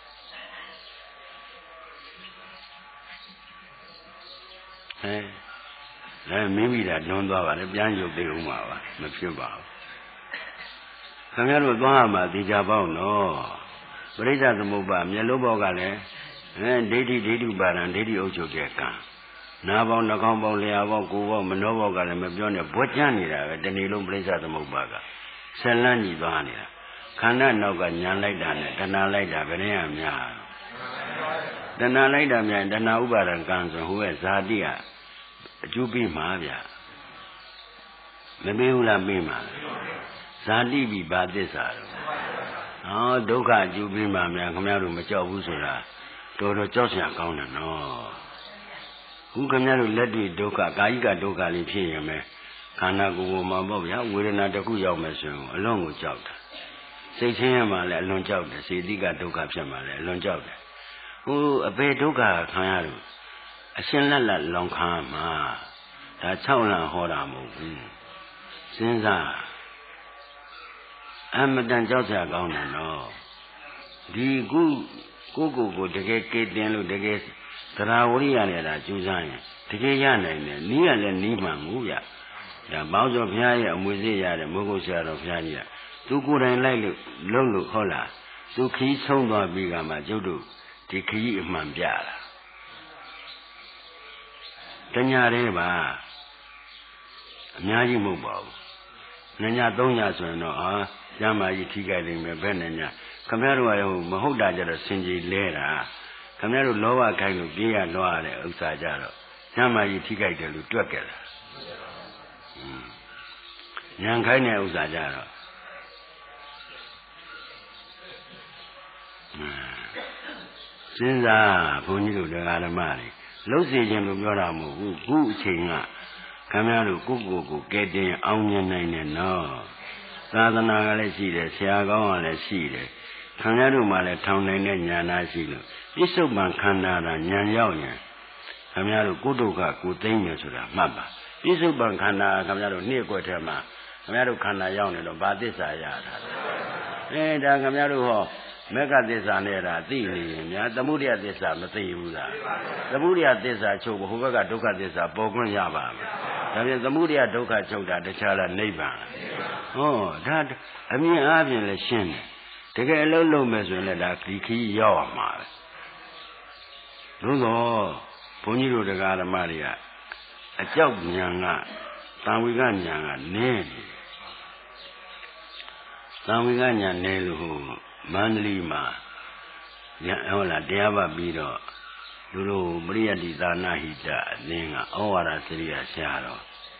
လည်းမိမိတာလွန်သွားပါလေပြန်ရုပ်သေးဦးမှာပါမဖြစ်ပါဘူးခင်ဗျားတို့သွားမှာဒီကြပေါင်းနော်ပရိစ္ဆေသမုပ္ပါမျက်လုံးပေါက်ကလည်းဒိဋ္ဌုပါဒံဒိဋ္ဌိအုပ်ချုပ်တဲ့ကံနာပေါင်းနှာခေါင်းပေါင်းလျှာပေါင်းကိုယ်ပေါင်းမနှောပေါက်ကလည်းမပြောနဲ့ဘွက်ချမ်းနေတာပဲတနေ့လုံးပရိစ္ဆေသမုပ္ပါကဆက်လန်းညီသွားနေတာခန္ဓာနောက်ကညာလိုက်တာနဲ့တဏှာလိုက်တာဘယ်နဲ့အများတဏှာလိုက်တာများတဏှာဥပါဒံကံဆိုဟိုရဲ့ဇာတိကအကျိုးပေးမှာဗျမပေးဘူးလားပေးမှာဇာတိပြီးဘာသစ္စာတော့ဒုက္ခအကျိုးပေးမှာများခင်ဗျားတို့မကြောက်ဘူးဆိုတာတော်တော်ကြောက်စရာကောင်းတယ်နော်ခုခင်ဗျားတို့လက်တွေ့ဒုက္ခကာယိကဒုက္ခလေးဖြစ်ရင်ပဲခန္ဓာကိုယ်ပေါ်မှာပေါ့ဗျာဝေဒနာတစ်ခုရောက်မယ်ဆိုရင်အလွန်ကိုကြောက်တာစိတ်ချင်းရမှလည်းအလွန်ကြောက်တယ်စေတိကဒုက္ခဖြစ်မှလည်းအလွန်ကြောက်တယ်ဟိုအပေဒုက္ခခံရလို့အရှင်လက်လောင်ခံမှာဒါ6လဟောတာမဟုတ်ဘူးစဉ်းစားအမတန်ကြောက်စရာကောင်းတယ်နော်ဒီကိုတကယ်ကေတင်လို့တကယ်သရဝရိယနဲ့ဒါကျူးစားရင်တကယ်ရနိုင်တယ်နီးရလည်းနီးမှန်ဘူးဗျဒါဘောင်းစောဘုရားရဲ့အမွေစေရတဲ့မိုးကုတ်ဆရာတော်ဘုရားကြီးကသူကိုယ်တိုင်လိုက်လို့လုံးလို့ဟုတ်လားသူခီးဆုံးသွားပြီးကမှကျုပ်တို့ဒီခီးအမှန်ပြတာတညာလေးပါအများကြီးမဟုတ်ပါဘူးနှစ်ညသုံးညဆိုရင်တော့ကျမ်းမာကြီးထိခိုက်နေမယ်ဘယ်နဲ့ညခင်ဗျားတို့ကမဟုတ်တာကြတော့စင်ကြီးလဲတာခင်ဗျားတို့လောဘခိုင်းလို့ပြေးရလွှားရတဲ့ဥစ္စာကြတော့ကျမ်းမာကြီးထိခိုက်တယ်လို့တွက်ကြတာဉာဏ်ခိုင်းတဲ့ဥစ္စာကြတော့စဉ်းစားဘုန်းကြီးတို့တရားဓမ္မတွေလှုပ်စေခြင်းလို့ပြောတာမဟုတ်ဘူးခုအချိန်ကခင်ဗျားတို့ကိုကဲတင်အောင်မြင်နိုင်တယ်နော်သာသနာကလည်းရှိတယ်ဆရာကောင်းကလည်းရှိတယ်ခင်ဗျားတို့မှလည်းထောင်နိုင်တဲ့ဉာဏ်သားရှိလို့ပြစ္ဆုတ်ပံခန္ဓာတာဉာဏ်ရောက်ရင်ခင်ဗျားတို့ကိုဒုက္ခကိုသိမ့်မယ်ဆိုတာမှတ်ပါပြစ္ဆုတ်ပံခန္ဓာခင်ဗျားတို့နှိကွက်ထဲမှာခင်ဗျားတို့ခန္ဓာရောက်နေတော့ဘာသစ္စာရတာဒါခင်ဗျားတို့ဟောမေဃသစ္စာနဲ့တာသိနေရင်များသမုဒယသစ္စာမသိဘူးလားသမုဒယသစ္စာချုပ်ဟိုဘက်ကဒုက္ခသစ္စာပေါ်ခွင့်ရပါမယ်ဒါပြန်သမုဒယဒုက္ခချုပ်တာတခြားလားနိဗ္ဗာန်ဟောဒါအမြင်အားဖြင့်လည်းရှင်းတယ်တကယ်အလုံးလုံးမယ်ဆိုရင်လည်းဒါဒီခီးရောက်ရမှာပဲသို့သောဘုန်းကြီးတို့တရားဓမ္မတွေကအကြောက်ဉာဏ်ကသံဝေကဉာဏ်ကနည်းနေသံဝေကဉာဏ်နည်းလို့ဟိုမန္တလေးမှာဟုတ်လားတရားပတ်ပြီးတော့လူတို့ပရိယတ္တိသာနာဟိတအလင်းကဩဝါဒစရိယဆရာတော်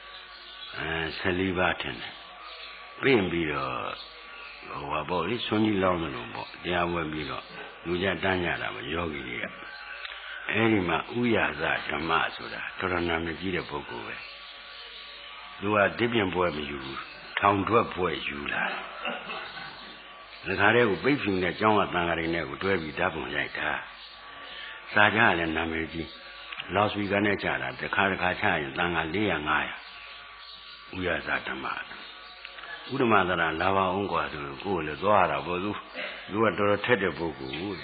14ပါးထင်တယ်ပြင်ပြီးတော့ဟိုပါပေါ့လေဆွန်ကြီးလောင်းတယ်လို့ပေါ့တရားဝဲပြီးတော့လူကြတန်းကြတာမယောဂီတွေကအဲဒီမှာဥရဇဓမ္မဆိုတာတော်တော်နာမည်ကြီးတဲ့ပုဂ္ဂိုလ်ပဲသူကဒီပြင်ပွဲမယူဘူးထောင်ထွက်ပွဲယူလာလခါတဲ့ကိုပိတ်ဖြူနဲ့ကျောင်းကတန်ဃာတွေနဲ့ကိုတွဲပြီးဓာတ်ပုံရိုက်တာစာကြကလည်းနာမည်ကြီးလော့စပီကာနဲ့ကြတာတစ်ခါချရင်တန်ဃာ400 500ဥရဇဓမ္မဥဒ္ဓမသရလာပါအောင်กว่าဆိုလို့ကိုယ်လည်းသွားရတာပေါ့သူကတော်တော်ထက်တဲ့ပုဂ္ဂိုလ်ကို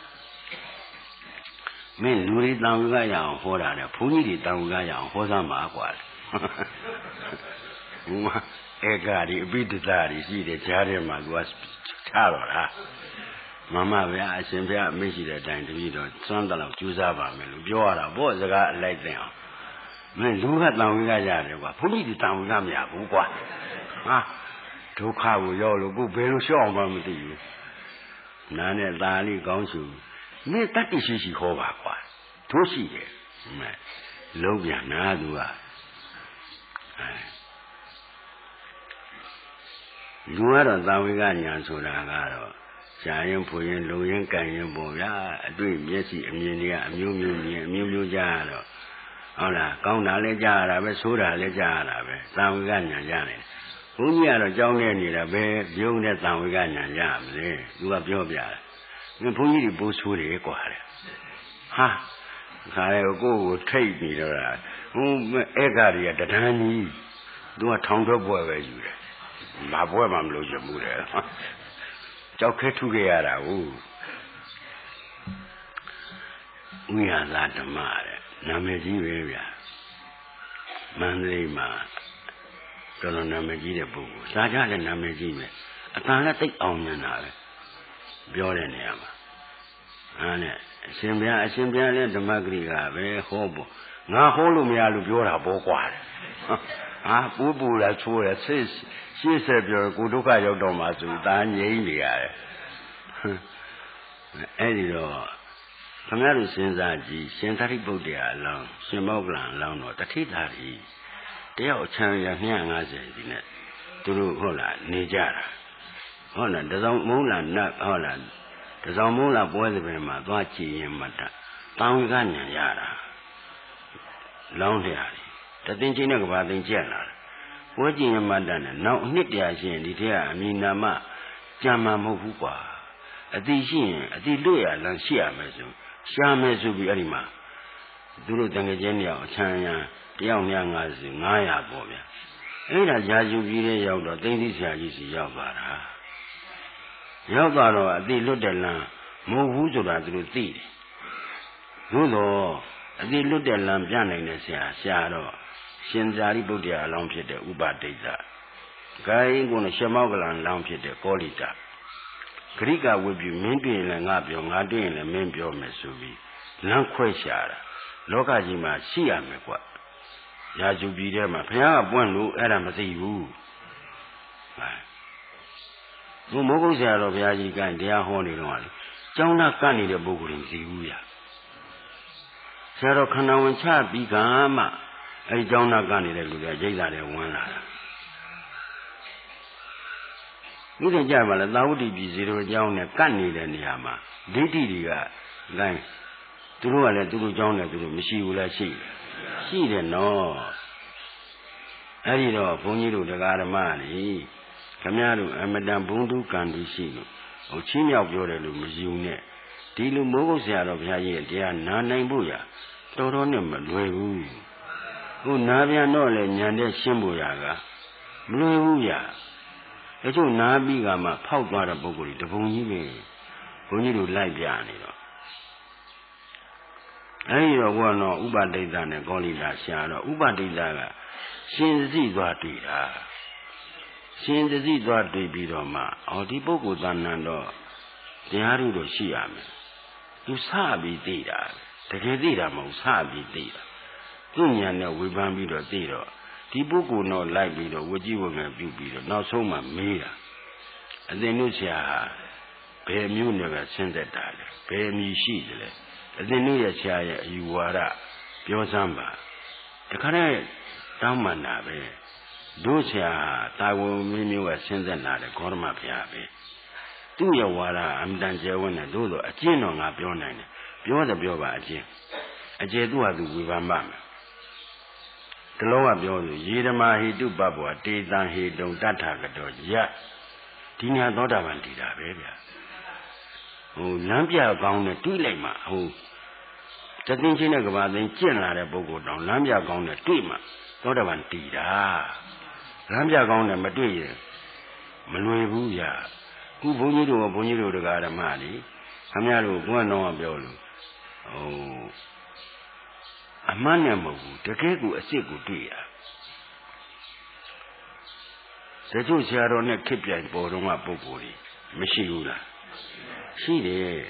မင်းလူတွေတန်ဝေကရအောင်ဟောတာနဲ့ဘုန်းကြီးတွေတန်ဝေကရအောင်ဟောစမ်းပါกว่าဧကရီအပိတ္တရီရှိတယ်ကြားထဲမှာသူကထားတော့တာမမဗျာအရှင်ဘုရားအမိရှိတဲ့အတိုင်းတပည့်တော်စွမ်းတလောက်ကြိုးစားပါမယ်လို့ပြောရတာပေါ့စကားအလိုက်သိအောင်မင်းလူကတန်ဝေကရတယ်ကွာဘုန်းကြီးတွေတန်ဝေကမရဘူးကွာဒုက္ခကိုရောက်လို့ကိုဘယ်လိုလျှော့အောင်မှမသိဘူးနားနဲ့ตาလေးကောင်းစုမင်းတတ်သိရှိဟောပါကွာတို့ရှိတယ်လုံးပြန်နာသူကလူကတော့သာဝေကညာဆိုတာကတော့ရှားရင်ဖွရင်လုံရင်ကန်ရင်ပေါ့ဗျာအတွေ့မျက်စိအမြင်တွေကအမျိုးမျိုးမြင်အမျိုးမျိုးကြားရတော့ဟုတ်လားကောင်းတာလည်းကြားရတာပဲဆိုးတာလည်းကြားရတာပဲသာဝေကညာရတယ်ဘုန်းကြီးကတော့ကြောင်းနေနေတာပဲပြုံးတဲ့သာဝေကညာရမလဲသူကပြောပြတယ်ဘုန်းကြီးတွေပိုးဆိုးတယ်ကွာတဲ့ဟာခါရဲကိုထိတ်ပြီးတော့ဟိုဧကတွေကတဒန်းကြီးသူကထောင်ထွက်ပွဲပဲယူတယ်မပွဲမှမလို့ချင်ဘူးတဲ့ကြောက်ခဲထုခဲ့ရတာဟုတ်ဥရသာဓမ္မတဲ့နာမည်ကြီးပဲဗျာမန္တလေးမှာတော်တော်နာမည်ကြီးတဲ့ပုဂ္ဂိုလ်စာကြလည်းနာမည်ကြီးပဲအတန်လည်းသိအောင်မြင်တာပဲပြောတဲ့နေရာမှာနဲ့အရှင်ဘုရားလည်းဓမ္မဂရိကပဲဟောဖို့ငါဟောလို့မရလို့ပြောတာပေါ့ကွာပူပူလာချိုးရရှေ့ဆက်ပြောကိုဒုက္ခရောက်တော့မှဆိုတာငြိမ့်နေရတယ်အဲ့ဒီတော့ခင်ဗျားတို့စဉ်းစားကြည့်ရှင်သာရိပုတ္တရာအလောင်းရှင်မောဂလန်အလောင်းတော့တထိတာကြီးတယောက်ချမ်းရ250ဒီနဲ့သူတို့ဟုတ်လားနေကြတာဟုတ်လားတစောင်းမုံးလာနတ်ဟုတ်လားတစောင်းမုံးလာပွဲသဘင်မှာသွားကြည်ရင်မတတောင်းကညံရတာလောင်းတရားတသိန်းချင်းနဲ့ကဘာသိန်းကျက်လာတယ်ပွဲကြည်ရင်မတနဲ့နောက်အနှစ်တရာရှိရင်ဒီထက်အမိနာမကြံမှာမဟုတ်ဘူးကွာအတိရှိရင်အတိလွတ်ရလမ်းရှိရမယ်ဆိုရှားမယ်ဆိုပြီးအဲ့ဒီမှာသူတို့တန်ကြကျင်းတယောက်အချမ်းရံတယောက်950ပေါ့ဗျာအဲ့ဒါရာဇူကြီးတဲ့ရောက်တော့သိသိဆရာကြီးစီရောက်သွားတာရောက်သွားတော့အတိလွတ်တဲ့လမ်းမဟုတ်ဘူးဆိုတာသူတို့သိတယ်သို့တော့အတိလွတ်တဲ့လမ်းပြနိုင်တဲ့ဆရာတော့ရှင်သာရိပုတ္တရာအလောင်းဖြစ်တဲ့ဥပဒိဋ္ဌဂိုင်းကုန်းရှမောကလန်လောင်းဖြစ်တဲ့ကောလိတ Grika would be maintained and up your Ngadi and the main pure Mesubi. Lanqueshara. Lokajima, Siamekwa. Yaju be there, my Pia, one look at him as you. No mogos are of Yajiga and they are holding on. Jonah Kani the Bogurin Zibuya. Sarah Kanawan Cha Bigama. A Jonah Kani the Luga Jada one. You can jabber a loudly be zero Jonah Kani the Niama. Didiga. Then, through a little Jonah to the Mishula She. She didn't know. I did all Ponido the Garamani. Camaro and Madame Bundu Candusino. O Chimia of Yorelu Mizune. Tilu Mogosiar of Yaye, dear Nana Buya. Toronim, Luevu. O Navia Nole Nyande Shimbuyaga. Bluevuya. It's all Nabigama, Powder Boguri, the Ponido. Ponido like Yanino. I know one or Uba de Dana Golida Shana, Uba de Dana. Since these are Since the Zidwa de Bidoma, or the Bogo Danando, the Harudo Shiam. You sabi data, the Kedida most sabi data. Dunya no we bambido data. The Bogo no like bido, would you want to be not so much mira. And then you say, pay me never send that, pay me sheetle. And then you say, you are up, your samba. The correct Tamanabe. Dosia, Tawo Mimi was sent at the Korma Piabe. Do your water, I'm done when I do a gin on up your nine. Pure the Bioba a gin. A jedua do with a mamma. The lower Bio, Yidama, he do bubble, a day down he don't that target, yet. Tina not a vandida, baby. Oh, Lampia bound a two lema, oh. The thing she never was in China, Bogo down, Lampia bound a twima, not a vandida. Rambia gone and Madrid, Maluebuya, who Bonido or Bonido the Garamani, Hamiaru, Guano Biolu. Oh, a maniamu, the Kegu, a sick dear. The two Sharon and Kipia and Bodoma Bogori, Mishula. She did.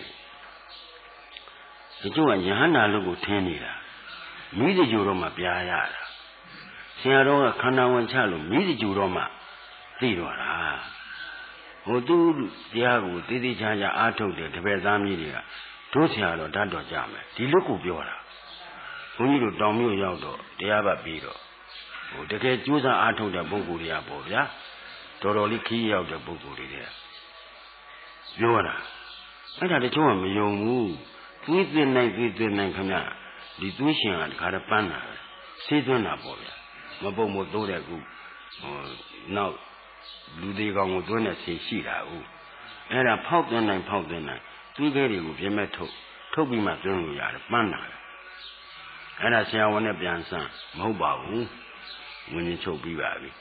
The two and Johanna Lugo Tenira, Midi Juroma Piayara. Sierra Kanawan Chalo, Midi Juroma, Tidora. Odu Diago, Didi Jaja Ato de Tebezamilia, Tosiano Dado Jame, Tiluku Biora. Who you Domu Yodo, Diaba Bido. O the get Jusa Ato de Boguria Bovia, Toroli key of the Boguria. Biora. I had a joy, you move. With the night, come out. The tuition at Carapana, Sidona Bovia. Mabomo do that good. Now, do they go with one say she that? And I pout the night. Two very good, you met Toby Matron, yard, Mana. And I say, I want to be on some mobile when you choke be baby.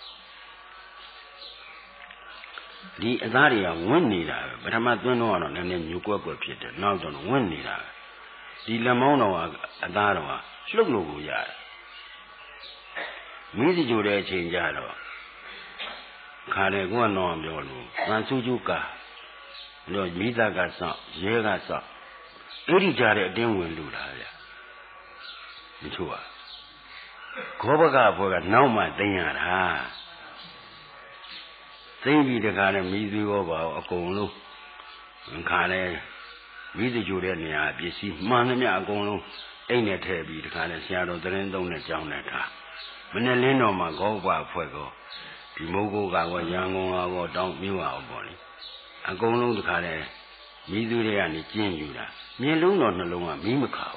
The Azaria win neither, but I'm not doing one and then you go up with Peter, now don't win neither. The Lamono Adara, Sluglu yard. Midi Jude change yado. Kare go on Biolu, Mansujuka. No, Mida got some, Yegasa. Eri Jare then will do that. Mitua. Kobaga for a now my thing at ha. Think be the kind of Midi over a colo. And Kare, Midi Jude near, you see, Manamia Gono, ain't it heavy the kind of shadow that ain't on the town at her. Menelino ma go ba fuego. The mogo ga wa yango go down mew our body. A go long the care. Me do they and the gin you that. Me alone on the long a meme cow.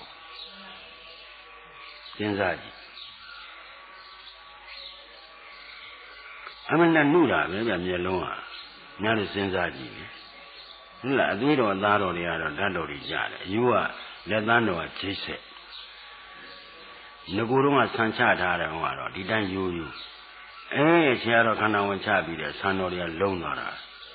Genzaji. I mean, I knew that maybe I'm alone. Not a Genzaji. La, we don't that or the other, that or the other. You are the land of a chase. Naguruma Sancha Dara, did I you? Sierra Kanawan Chabi, the son of the Lonara.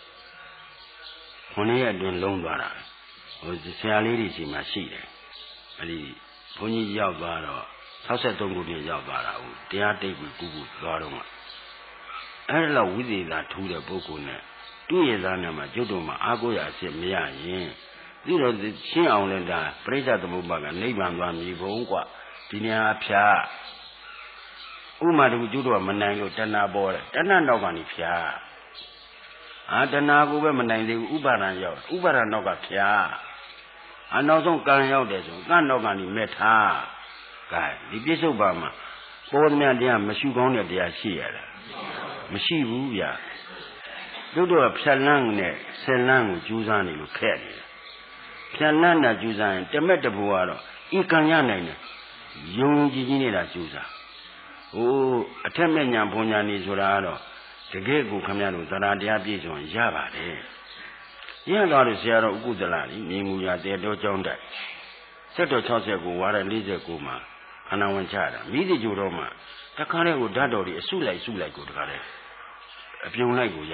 When he had been Lonara, was the Sia ladies in my seat. And the Pony Yabara, Sasatongo Yabara, they are taking Gugu Garoma. I love with it that to the Bokune. တွေ့ရသားနဲ့မှကျုပ်တို့မှာအားကိုးရအစစ်မရရင်ဒီတော့ရှင်းအောင်လဲဒါပရိစ္ဆေသမုပ္ပါကနိဗ္ဗာန်သွားမြည်ဖို့กว่าဒီနေရာဖြာဥမာတူကျုပ်တို့ကမနိုင်လို့တဏှာပေါ်တယ်တဏှာနောက်ကနေဖြာတဏှာကိုပဲမနိုင်သေးဘူးဥပါဒံရောက်ဥပါဒံနောက်ကဖြာနောက်ဆုံးကံရောက်တယ်ဆိုကံနောက်ကနေမဲ့ထားကဲဒီပြစ္ဆုတ်ပါမှာပေါ်မြတ်တရားမရှိကောင်းတဲ့တရားရှိရတာမရှိဘူးဗျာတို့တော့ဖြတ်လန်းနဲ့ဆယ်လန်းကိုကြိုးစားနေလို့ခက်နေတယ်ဖြတ်လန်းတာကြိုးစားရင်တမက်တဘူကတော့ဤကံရနိုင်တယ်ယုံကြည်ကြီးနေတာကြိုးစားအထက်မဲ့ညာဘုံညာနေဆိုတာကတော့တကယ်ကိုခမရတို့သရတရားပြည့်စုံရပါတယ်ရသွားလို့ဆရာတော်ဥကုသလကြီးမြေမူရတဲတော်ကျောင်းတိုက်ဆက်တော်69ဝါရ49မှာခန္ဓာဝင်ချတာမိတိကျိုးတော့မှတခါတည်းကိုဓာတ်တော်တွေအစုလိုက်ကိုတခါတည်းအပြုံလိုက်ကိုရ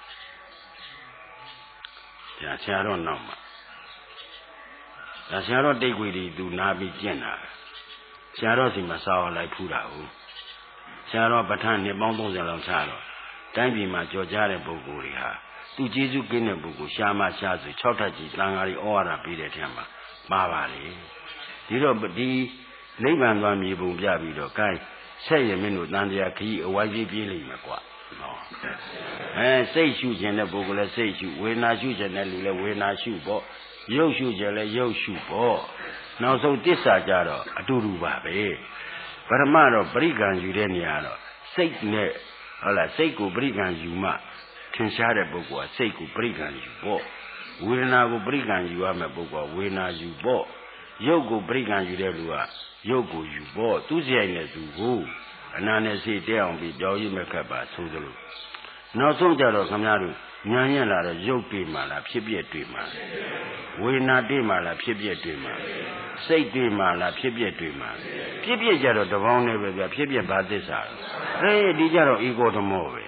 တာဆရာတော်နောက်မှာဆရာတော်တိတ်ခွေတွေသူနာပြီးကျင့်တာဆရာတော်စီမှာစာအောင်လိုက်ဖူးတာဟုတ်ဆရာတော်ပဋ္ဌာန်းနှစ်ပေါင်း30လောက်ချတော့တိုင်းပြည်မှာကြော်ကြားတဲ့ပုဂ္ဂိုလ်တွေဟာသူကျေးဇူးကင်းတဲ့ပုဂ္ဂိုလ်ရှားမရှားဆို6ထပ်ကြီးသံဃာတွေဩဝါဒပေးတဲ့ထက်မှာပါပါလေဒီတော့ဒီနိဗ္ဗာန်သွားမြေပုံပြပြီးတော့ gain ဆက်ရမင်းတို့တန်တရားခရီးအဝိုင်းပြေးလိမ့်မယ်ကွာနော်စိတ်ရှုခြင်းတဲ့ပုဂ္ဂိုလ်လည်းစိတ်ရှုဝေဒနာရှုခြင်းတဲ့လူလည်းဝေဒနာရှုပေါ့ရုပ်ရှုခြင်းလည်းရုပ်ရှုပေါ့နောက်ဆုံးတစ္ဆာကြတော့အတူတူပါပဲပရမတော့ပရိက္ခံယူတဲ့နေရာတော့စိတ်နဲ့ဟုတ်လားစိတ်ကိုပရိက္ခံယူမှထင်ရှားတဲ့ပုဂ္ဂိုလ်ကစိတ်ကိုပရိက္ခံယူပေါ့ဝေဒနာကိုပရိက္ခံယူရမယ့်ပုဂ္ဂိုလ်ကဝေဒနာယူပေါ့ရုပ်ကိုပရိက္ခံယူတဲ့လူကရုပ်ကိုယူပေါ့သူစရိုက်နဲ့သူကိုအနာနဲ့စိတ်တဲအောင်ပြီးပြောင်းရည်မဲ့ခက်ပါဆိုသလိုနောက်ဆုံးကြတော့ခင်ဗျားတို့ညာညံ့လာတော့ရုပ်တွေ့မှလားဖြစ်ပြတွေ့မှလားဝေဒနာတွေ့မှလားဖြစ်ပြတွေ့မှလားစိတ်တွေ့မှလားဖြစ်ပြတွေ့မှလားဖြစ်ပြကြတော့တပေါင်းနဲ့ပဲဗျာဖြစ်ပြဘာသစ္စာဒီကြတော့ဧကောဓမောပဲ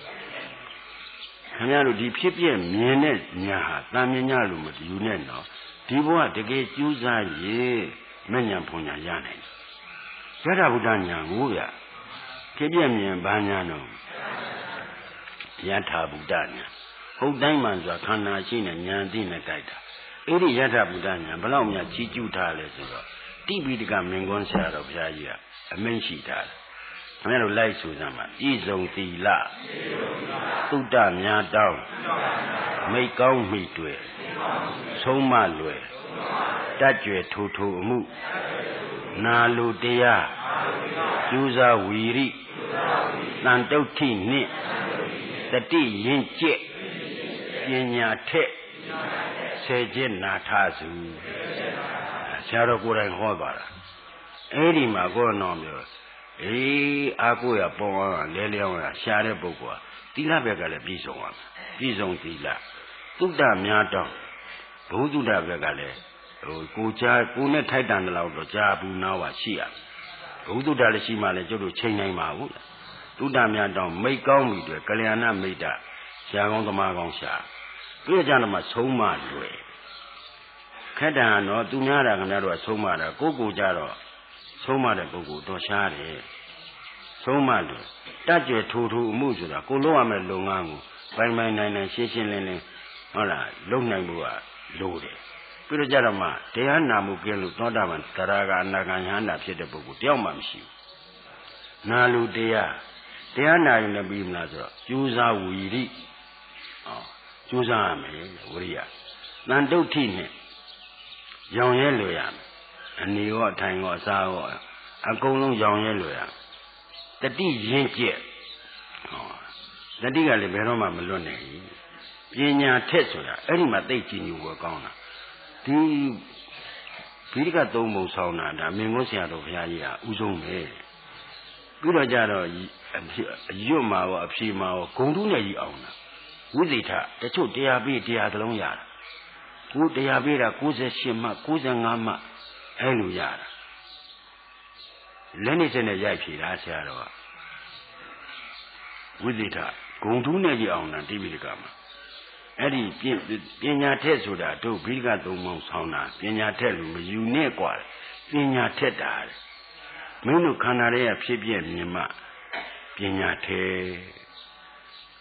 ခင်ဗျားတို့ဒီဖြစ်ပြမြင်တဲ့ညာဟာတန်မြင်ညာလို့မယူနဲ့နော်ဒီဘဝတကယ်ကျူးစားရင်မဉ္ဇဉ်ဖွညာရနိုင်တယ်ယထာဘုဒ္ဓညာကိုဗျဖြစ်ပြမြင်ဘာညာတော့ယထာဘုဒ္ဓညာဟုတ်တိုင်းမှန်စွာခန္ဓာရှိနေဉာဏ်သိနေကြိုက်တာအဲ့ဒီယထာဘုဒ္ဓညာဘယ်လောက်များကြီးကျူးထားလဲဆိုတော့တိပိဋကမင်းကွန်းဆရာတော်ဘုရားကြီးကအမိန့်ရှိထားတယ်ခင်ဗျားတို့လိုက်ဆိုစမ်းပါဤဆုံးသီလသုတ္တများတောင်းမိတ်ကောင်းမိတွေ့ဆုံးမလွယ်တတ်ကြွယ်ထိုအမှုနာလိုတရားကျူးစာဝီရိတန်တုဋ္ဌိနှင့်တတိရင်ကျက်ပညာထက်ဆယ်ချက်နာထစုဆရာတော်ကိုယ်တိုင်ဟောသွားတာအဲ့ဒီမှာကိုယ်တော်ပြောအာကိုရပေါ်အောင်လဲလျောင်းရရှားတဲ့ပုဂ္ဂိုလ်ကသီလဘက်ကလည်းပြည့်စုံရမယ်ပြည့်စုံသီလသုတ္တများတောင်းဘုသူတ္တဘက်ကလည်းကိုကြားကိုနဲ့ထိုက်တန်တဲ့လောက်တော့ကြာဘူးနားပါရှိရဘုသူတ္တလည်းရှိမှလည်းကျုပ်တို့ချိန်နိုင်ပါဘူးသုတ္တများတောင်းမိတ်ကောင်းပြီတွေကလျာဏမိတ်တရှားကောင်းသမားကောင်းရှားပြည့်ကြတော့မှဆုံးမလွယ်ခက်တန်ကတော့သူများတာခင်ဗျားတို့ကဆုံးမတာကိုကြတော့ဆုံးမတဲ့ပုဂ္ဂိုလ်တော်ရှားတယ်ဆုံးမလွယ်တတ်ကြွယ်ထိုအမှုဆိုတာကိုလုံးရမယ့်လုပ်ငန်းကိုပိုင်နိုင်ရှင်းလင်းဟုတ်လားလုံနိုင်ဖို့ကလိုတယ်ပြီးတော့ကြတော့မှတရားနာမှုကင်းလို့သောတာပန်သရဂါအနာဂံယဟန္တာဖြစ်တဲ့ပုဂ္ဂိုလ်တယောက်မှမရှိဘူးနာလူတရားနာရင်လည်းပြီးမလားဆိုတော့ကျူးစာဝီရိကျူးစာရမယ်ဝိရိယတန်တုဋ္ဌိနဲ့ရောင်ရဲလွယ်ရမယ်အနေရောအထိုင်ရောအစားရောအကုန်လုံးရောင်ရဲလွယ်ရမယ်တတိရင်ကျက်တတိကလည်းဘယ်တော့မှမလွတ်နိုင်ဘူးပညာထက်ဆိုတာအဲ့ဒီမှာသိကြည်ညိုကောင်းတာဒီဗိဓကသုံးပုံဆောင်တာဒါမင်းကိုဆရာတော်ဘုရားကြီးကဥဆုံးပဲပြီးတော့ကြတော့အရွတ်မှာရောအဖြေမှာရောဂုံတုနဲ့ကြီးအောင်တာဝိသေထတချို့တရားပေးတရားသလုံးရတာကိုတရားပေးတာ98မှ95မှအဲ့လိုရတာလက်နေစနဲ့ရိုက်ဖြေတာဆရာတော်ကဝိသေထဂုံတုနဲ့ကြီးအောင်တာတိပိဋကမှာအဲ့ဒီပညာထက်ဆိုတာတို့ဘိဓကသုံးပုံဆောင်တာပညာထက်လို့မယူနဲ့กว่าပညာထက်တာမင်းတို့ခန္ဓာရဲ့ဖြစ်ပြမြင်မှပညာထက်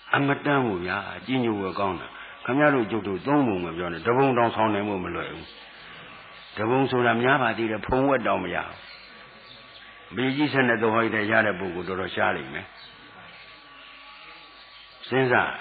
အမတန်ဘူးဗျာကြီးညိုဝဲကောင်းတာခမရတို့ကျုပ်တို့သုံးပုံမပြောနဲ့တပုံတောင်ဆောင်နိုင်ဖို့မလွယ်ဘူးတပုံဆိုတာများပါသေးတယ်ဖုံဝက်တောင်မရဘူးဘေးကြီးဆက်နဲ့တော့ဟိုက်တဲ့ရတဲ့ပုဂ္ဂိုလ်တော်တော်ရှားလိမ့်မယ်စဉ်းစား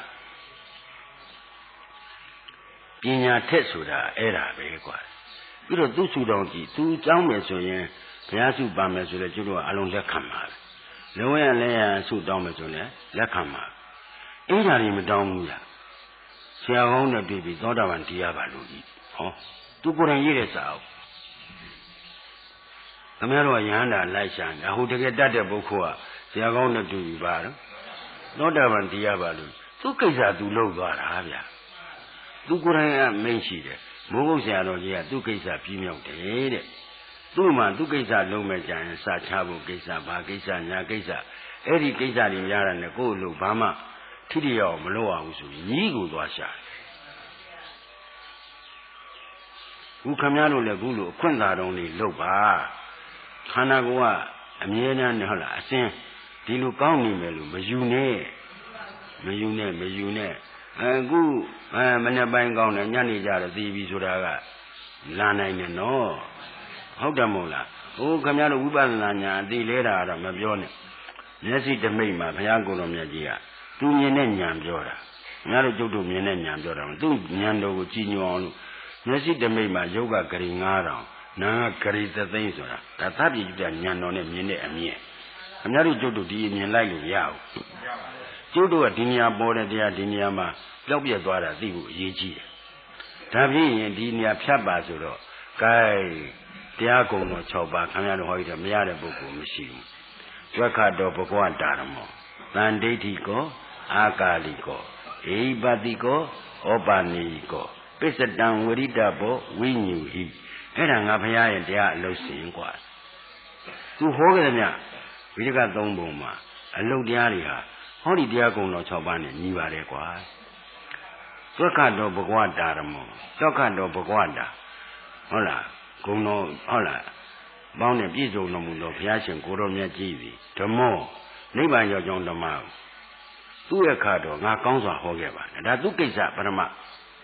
ပညာထက်ဆိုတာအဲ့ဒါပဲကွာပြီးတော့သူ့ဆူတောင်းကြည့်သူကြောင်းမယ်ဆိုရင်ဘုရားစုပါမယ်ဆိုလဲကျုပ်တို့ကအလုံးလက်ခံပါလုံးဝလည်းဆူတောင်းမယ်ဆိုလဲလက်ခံပါအဲ့ဒါတွေမတောင်းဘူးလားဆရာကောင်းနဲ့တွေ့ပြီးသောတာပန်တရားပါလို့ကြီးဟောသူကိုယ်တိုင်ရေးတဲ့စာအုပ်ခင်ဗျားတို့ကယဟန္တာလိုက်ရှာနေဟိုတကယ်တတ်တဲ့ပုဂ္ဂိုလ်ကဆရာကောင်းနဲ့တွေ့ပြီးပါတော့သောတာပန်တရားပါလို့သူကိစ္စသူလုပ်သွားတာဗျာသူကိုယ်တိုင်ကမိန့်ရှိတယ်မိုးကုတ်ဆရာတော်ကြီးကသူကိစ္စပြီးမြောက်တယ်တဲ့သူ့မှာသူကိစ္စလုံးမဲ့ကြရင်စာချဖို့ကိစ္စဘာကိစ္စညာကိစ္စအဲ့ဒီကိစ္စတွေများတာနဲ့ကိုယ့်လိုဘာမှထိတိရောက်မလုပ်အောင်ဆိုညီးကိုသွားရှာခုခမများတို့လည်းခုလိုအခွင့်သာတော်လေးလုပ်ပါခန္ဓာကိုယ်ကအမြဲတမ်းဟုတ်လားအစဉ်ဒီလိုကောင်းနေမယ်လို့မယူနဲ့အခုမနေ့ပိုင်းကောင်းတယ်ညနေကြတော့သိပြီဆိုတာကလာနိုင်တယ်နော်ဟုတ်တယ်မို့လားဟိုခမများတို့ဝိပဿနာညာအသိလဲတာတော့မပြောနဲ့မျက်စိတမိတ်မှာဘုရားကိုယ်တော်မြတ်ကြီးကသူမြင်တဲ့ဉာဏ်ပြောတာခင်ဗျားတို့ကျုပ်တို့မြင်တဲ့ဉာဏ်ပြောတာသူဉာဏ်တော်ကိုကြည်ညိုအောင်လို့မျက်စိတမိတ်မှာယောဂဂရီ9000နာဂရီ3သိန်းဆိုတာဒါသဗ္ဗညုတဉာဏ်တော်နဲ့မြင်တဲ့အမြင်ခင်ဗျားတို့ကျုပ်တို့ဒီအမြင်လိုက်လို့ရအောင်ကျုပ်တို့ကဒီနေရာပေါ်တဲ့တရားဒီနေရာမှာပျောက်ပြက်သွားတာသိဖို့အရေးကြီးတယ်ဒါဖြစ်ရင်ဒီနေရာဖြတ်ပါဆိုတော့ gain တရားကုံတော်6ပါးခင်ဗျားတို့ဟောရတဲ့မရတဲ့ပုဂ္ဂိုလ်မရှိဘူးဝက္ခတော်ဘဂဝတာရမောတန်ဒိဋ္ဌိကောအာကာလိကောဧပတိကောဩပါနေကောပစ္စတံဝရိတဘောဝိညူဟိအဲ့ဒါငါဘုရားရဲ့တရားအလုပ်စဉ်กว่าသူဟောကြတယ်မြဝိရက3ပုံမှာအလုပ်တရားတွေဟာဟောဒီတရားကုံတော်6ပါးနဲ့ညီပါတယ်กว่าဒုက္ခတော်ဘဂဝတာရမောဒုက္ခတော်ဘဂဝတာဟုတ်လားဂုံတော်ဟုတ်လားပေါင်းနဲ့ပြည့်စုံတော်မူသောဘုရားရှင်ကိုယ်တော်မြတ်ကြီးသည်ဓမ္မောနိဗ္ဗာန်ရောက်ကြောင်းဓမ္မသူ့ရဲ့ခါတော့ငါကောင်းစွာဟောခဲ့ပါတယ်ဒါသူကိစ္စပရမဘု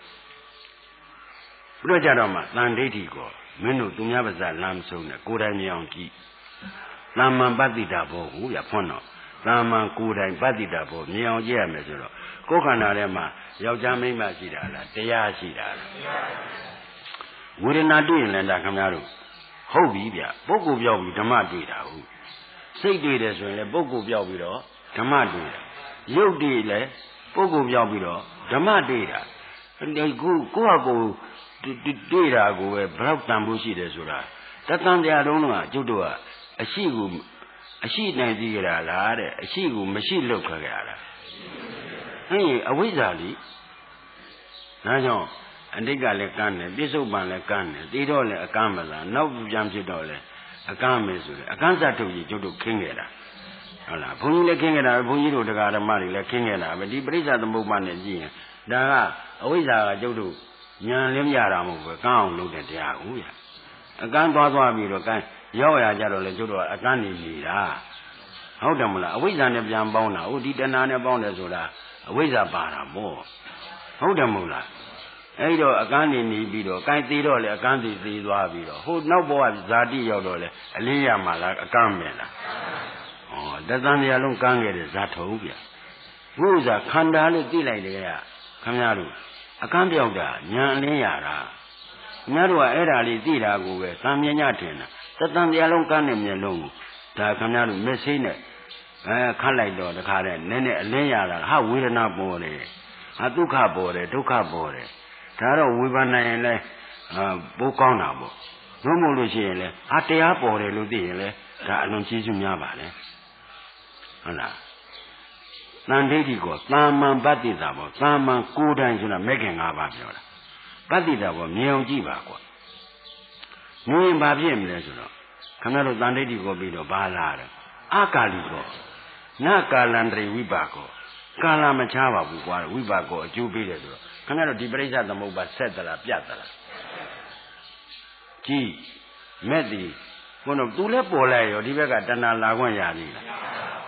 ရားကြတော့မှတန်ဒိဋ္ဌိကိုမင်းတို့သူများပါးစပ်လမ်းဆုံးနဲ့ကိုယ်တိုင်မြင်အောင်ကြည့်သမ္မာပတ္တိတာဘောဟုရဖွင့်တော့သမ္မာကိုယ်တိုင်ပတ္တိတာဘောမြင်အောင်ကြည့်ရမယ်ဆိုတော့ကိုယ်ခန္ဓာထဲမှာယောက်ျားမိန်းမရှိတာလားတရားရှိတာလားဝေဒနာတွေ့ရင်လည်းဒါခင်ဗျားတို့ဟုတ်ပြီဗျပုဂ္ဂိုလ်ပြောက်ပြီးဓမ္မတွေ့တာဟုတ်စိတ်တွေ့တယ်ဆိုရင်လည်းပုဂ္ဂိုလ်ပြောက်ပြီးတော့ဓမ္မတွေ့တာရုပ်တွေ့လည်းပုဂ္ဂိုလ်ပြောက်ပြီးတော့ဓမ္မတွေ့တာခုကိုယ့်ဟာကိုယ်တွေ့တာကိုပဲဘယ်တော့တန်ဖို့ရှိတယ်ဆိုတာတသံတရားတုံးတော့ကျုပ်တို့ကအရှိနိုင်သိကြတာလားတဲ့အရှိကိုမရှိလောက်ခဲ့ကြတာဟင်းအဝိဇ္ဇာလိဒါကြောင့်အတိတ်ကလည်းကမ်းတယ်ပြစ္ဆုတ်ပံလည်းကမ်းတယ်တည်တော့လည်းအကမ်းမလားနောက်ပြန်ဖြစ်တော့လည်းအကမ်းမယ်ဆိုတယ်အကမ်းစထုတ်ကြီးကျုပ်တို့ခင်းခဲ့တာဟုတ်လားဘုန်းကြီးလည်းခင်းခဲ့တာဘုန်းကြီးတို့တရားဓမ္မတွေလည်းခင်းခဲ့တာပဲဒီပရိစ္ဆသမုပ္ပါနဲ့ကြည့်ရင်ဒါကအဝိဇ္ဇာကကျုပ်တို့ဉာဏ်လည်းမရတာမဟုတ်ဘူးကမ်းအောင်လုပ်တဲ့တရားဟုတ်ရအကမ်းသွားပြီးတော့ကမ်းရောက်ရကြတော့လေကျုပ်တို့ကအကမ်းနေနေတာဟုတ်တယ်မလားအဝိဇ္ဇာနဲ့ပြန်ပေါင်းတာဟိုဒီတဏှာနဲ့ပေါင်းတယ်ဆိုတာအဝိဇ္ဇာပါတာပေါ့ဟုတ်တယ်မဟုတ်လားအဲ့တော့အကန်းနေပြီးတော့ကိုင်းသေးတော့လေအကန်းသေးသွားပြီးတော့ဟိုနောက်ဘောကဇာတိရောက်တော့လေအလေးရမှာလားအကန်းမယ်လားဩတသံတရားလုံးကန်းခဲ့တဲ့ဇာထုံဗျဘုရားခန္ဓာလို့သိလိုက်တယ်ကခင်ဗျားတို့အကန်းပြောက်တာညာအလင်းရတာခင်ဗျားတို့ကအဲ့ဒါလေးသိတာကိုပဲသံမြညာထင်တာတသံတရားလုံးကန်းတဲ့မျက်လုံးကိုဒါခင်ဗျားတို့မျက်စိနဲ့ခတ်လိုက်တော့တခါတည်းနည်းနည်းအလင်းရတာဟာဝေဒနာပေါ်တယ်ဟာဒုက္ခပေါ်တယ်ဒုက္ခပေါ်တယ်ဒါတော့ဝေဘာနာရင်လဲပိုးကောင်းတာပေါ့နှုတ်မို့လို့ရှိရင်လဲတရားပေါ်တယ်လို့သိရင်လဲဒါအလွန်ကျေးဇူးများပါလေဟုတ်လားတန်ဒိဋ္ဌိကိုသာမန်ပတ္တိတာပေါ့သာမန်ကိုယ်တိုင်ဆိုတာမဲ့ခင်၅ပါးပြောတာပတ္တိတာပေါ့မြင်အောင်ကြည့်ပါကွာမြင်ရင်ဘာဖြစ်မလဲဆိုတော့ခင်ဗျားတို့တန်ဒိဋ္ဌိကိုပြီးတော့ဘာလာတယ်အာကာလိကောနကာလန္တရိဝိပါကောကာလမချပါဘူးကွာဝိပါကောအကျိုးပေးတယ်ဆိုတော့ခင်ဗျားတို့ဒီပရိစ္ဆသမုပ္ပါဆက်သလားပြတ်သလားကြည့်မဲ့ဒီဘုန်းတော်သူလည်းပေါ်လိုက်ရောဒီဘက်ကတဏှာလာခွင့်ရပြီလားဟ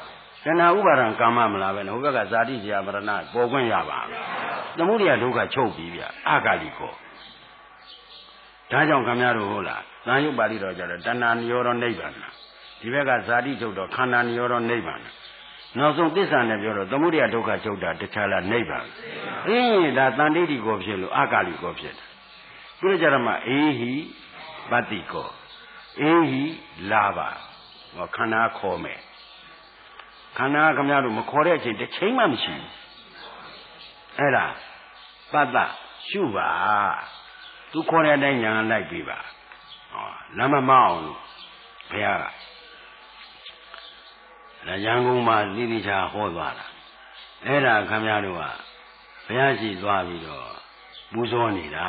တဏှာဥပါဒံကာမမလားပဲဟိုဘက်ကဇာတိဇာမရဏပေါ်ခွင့်ရပါသမုဒိယဒုက္ခချုပ်ပြီဗျအာဂါလိကောဒါကြောင့်ခင်ဗျားတို့ဟုတ်လားသံယုတ်ပါဠိတော်ကြတော့တဏှာနိရောဓနိဗ္ဗာန်ဒီဘက်ကဇာတိချုပ်တော့ခန္ဓာနိရောဓနိဗ္ဗာန်နောက်ဆုံးသစ္စာနဲ့ပြောတော့သမုဒိယဒုက္ခချုပ်တာတခြားလားနိဗ္ဗာန်ဒါတန်ဋိတိကောဖြစ်လို့အာဂါလိကောဖြစ်တယ်သူတို့ကြတော့မှအေဟိပတ္တိကောအေဟိလာပါဟောခန္ဓာခေါ်မယ်ခန္ဓာခင်ဗျားတို့မခေါ်တဲ့အချိန်တစ်ချိန်မှမရှိဘူးအဲ့ဒါပတ္တရှုပါသူခေါ်တဲ့အတိုင်းညာလိုက်ပြီပါဟောလမ်းမမအောင်လို့ဘုရားကရန်ကုန်မှာသီတိချာဟောသွားတာအဲ့ဒါခင်ဗျားတို့ကဘုရားရှိသွားပြီးတော့ပူဇော်နေတာ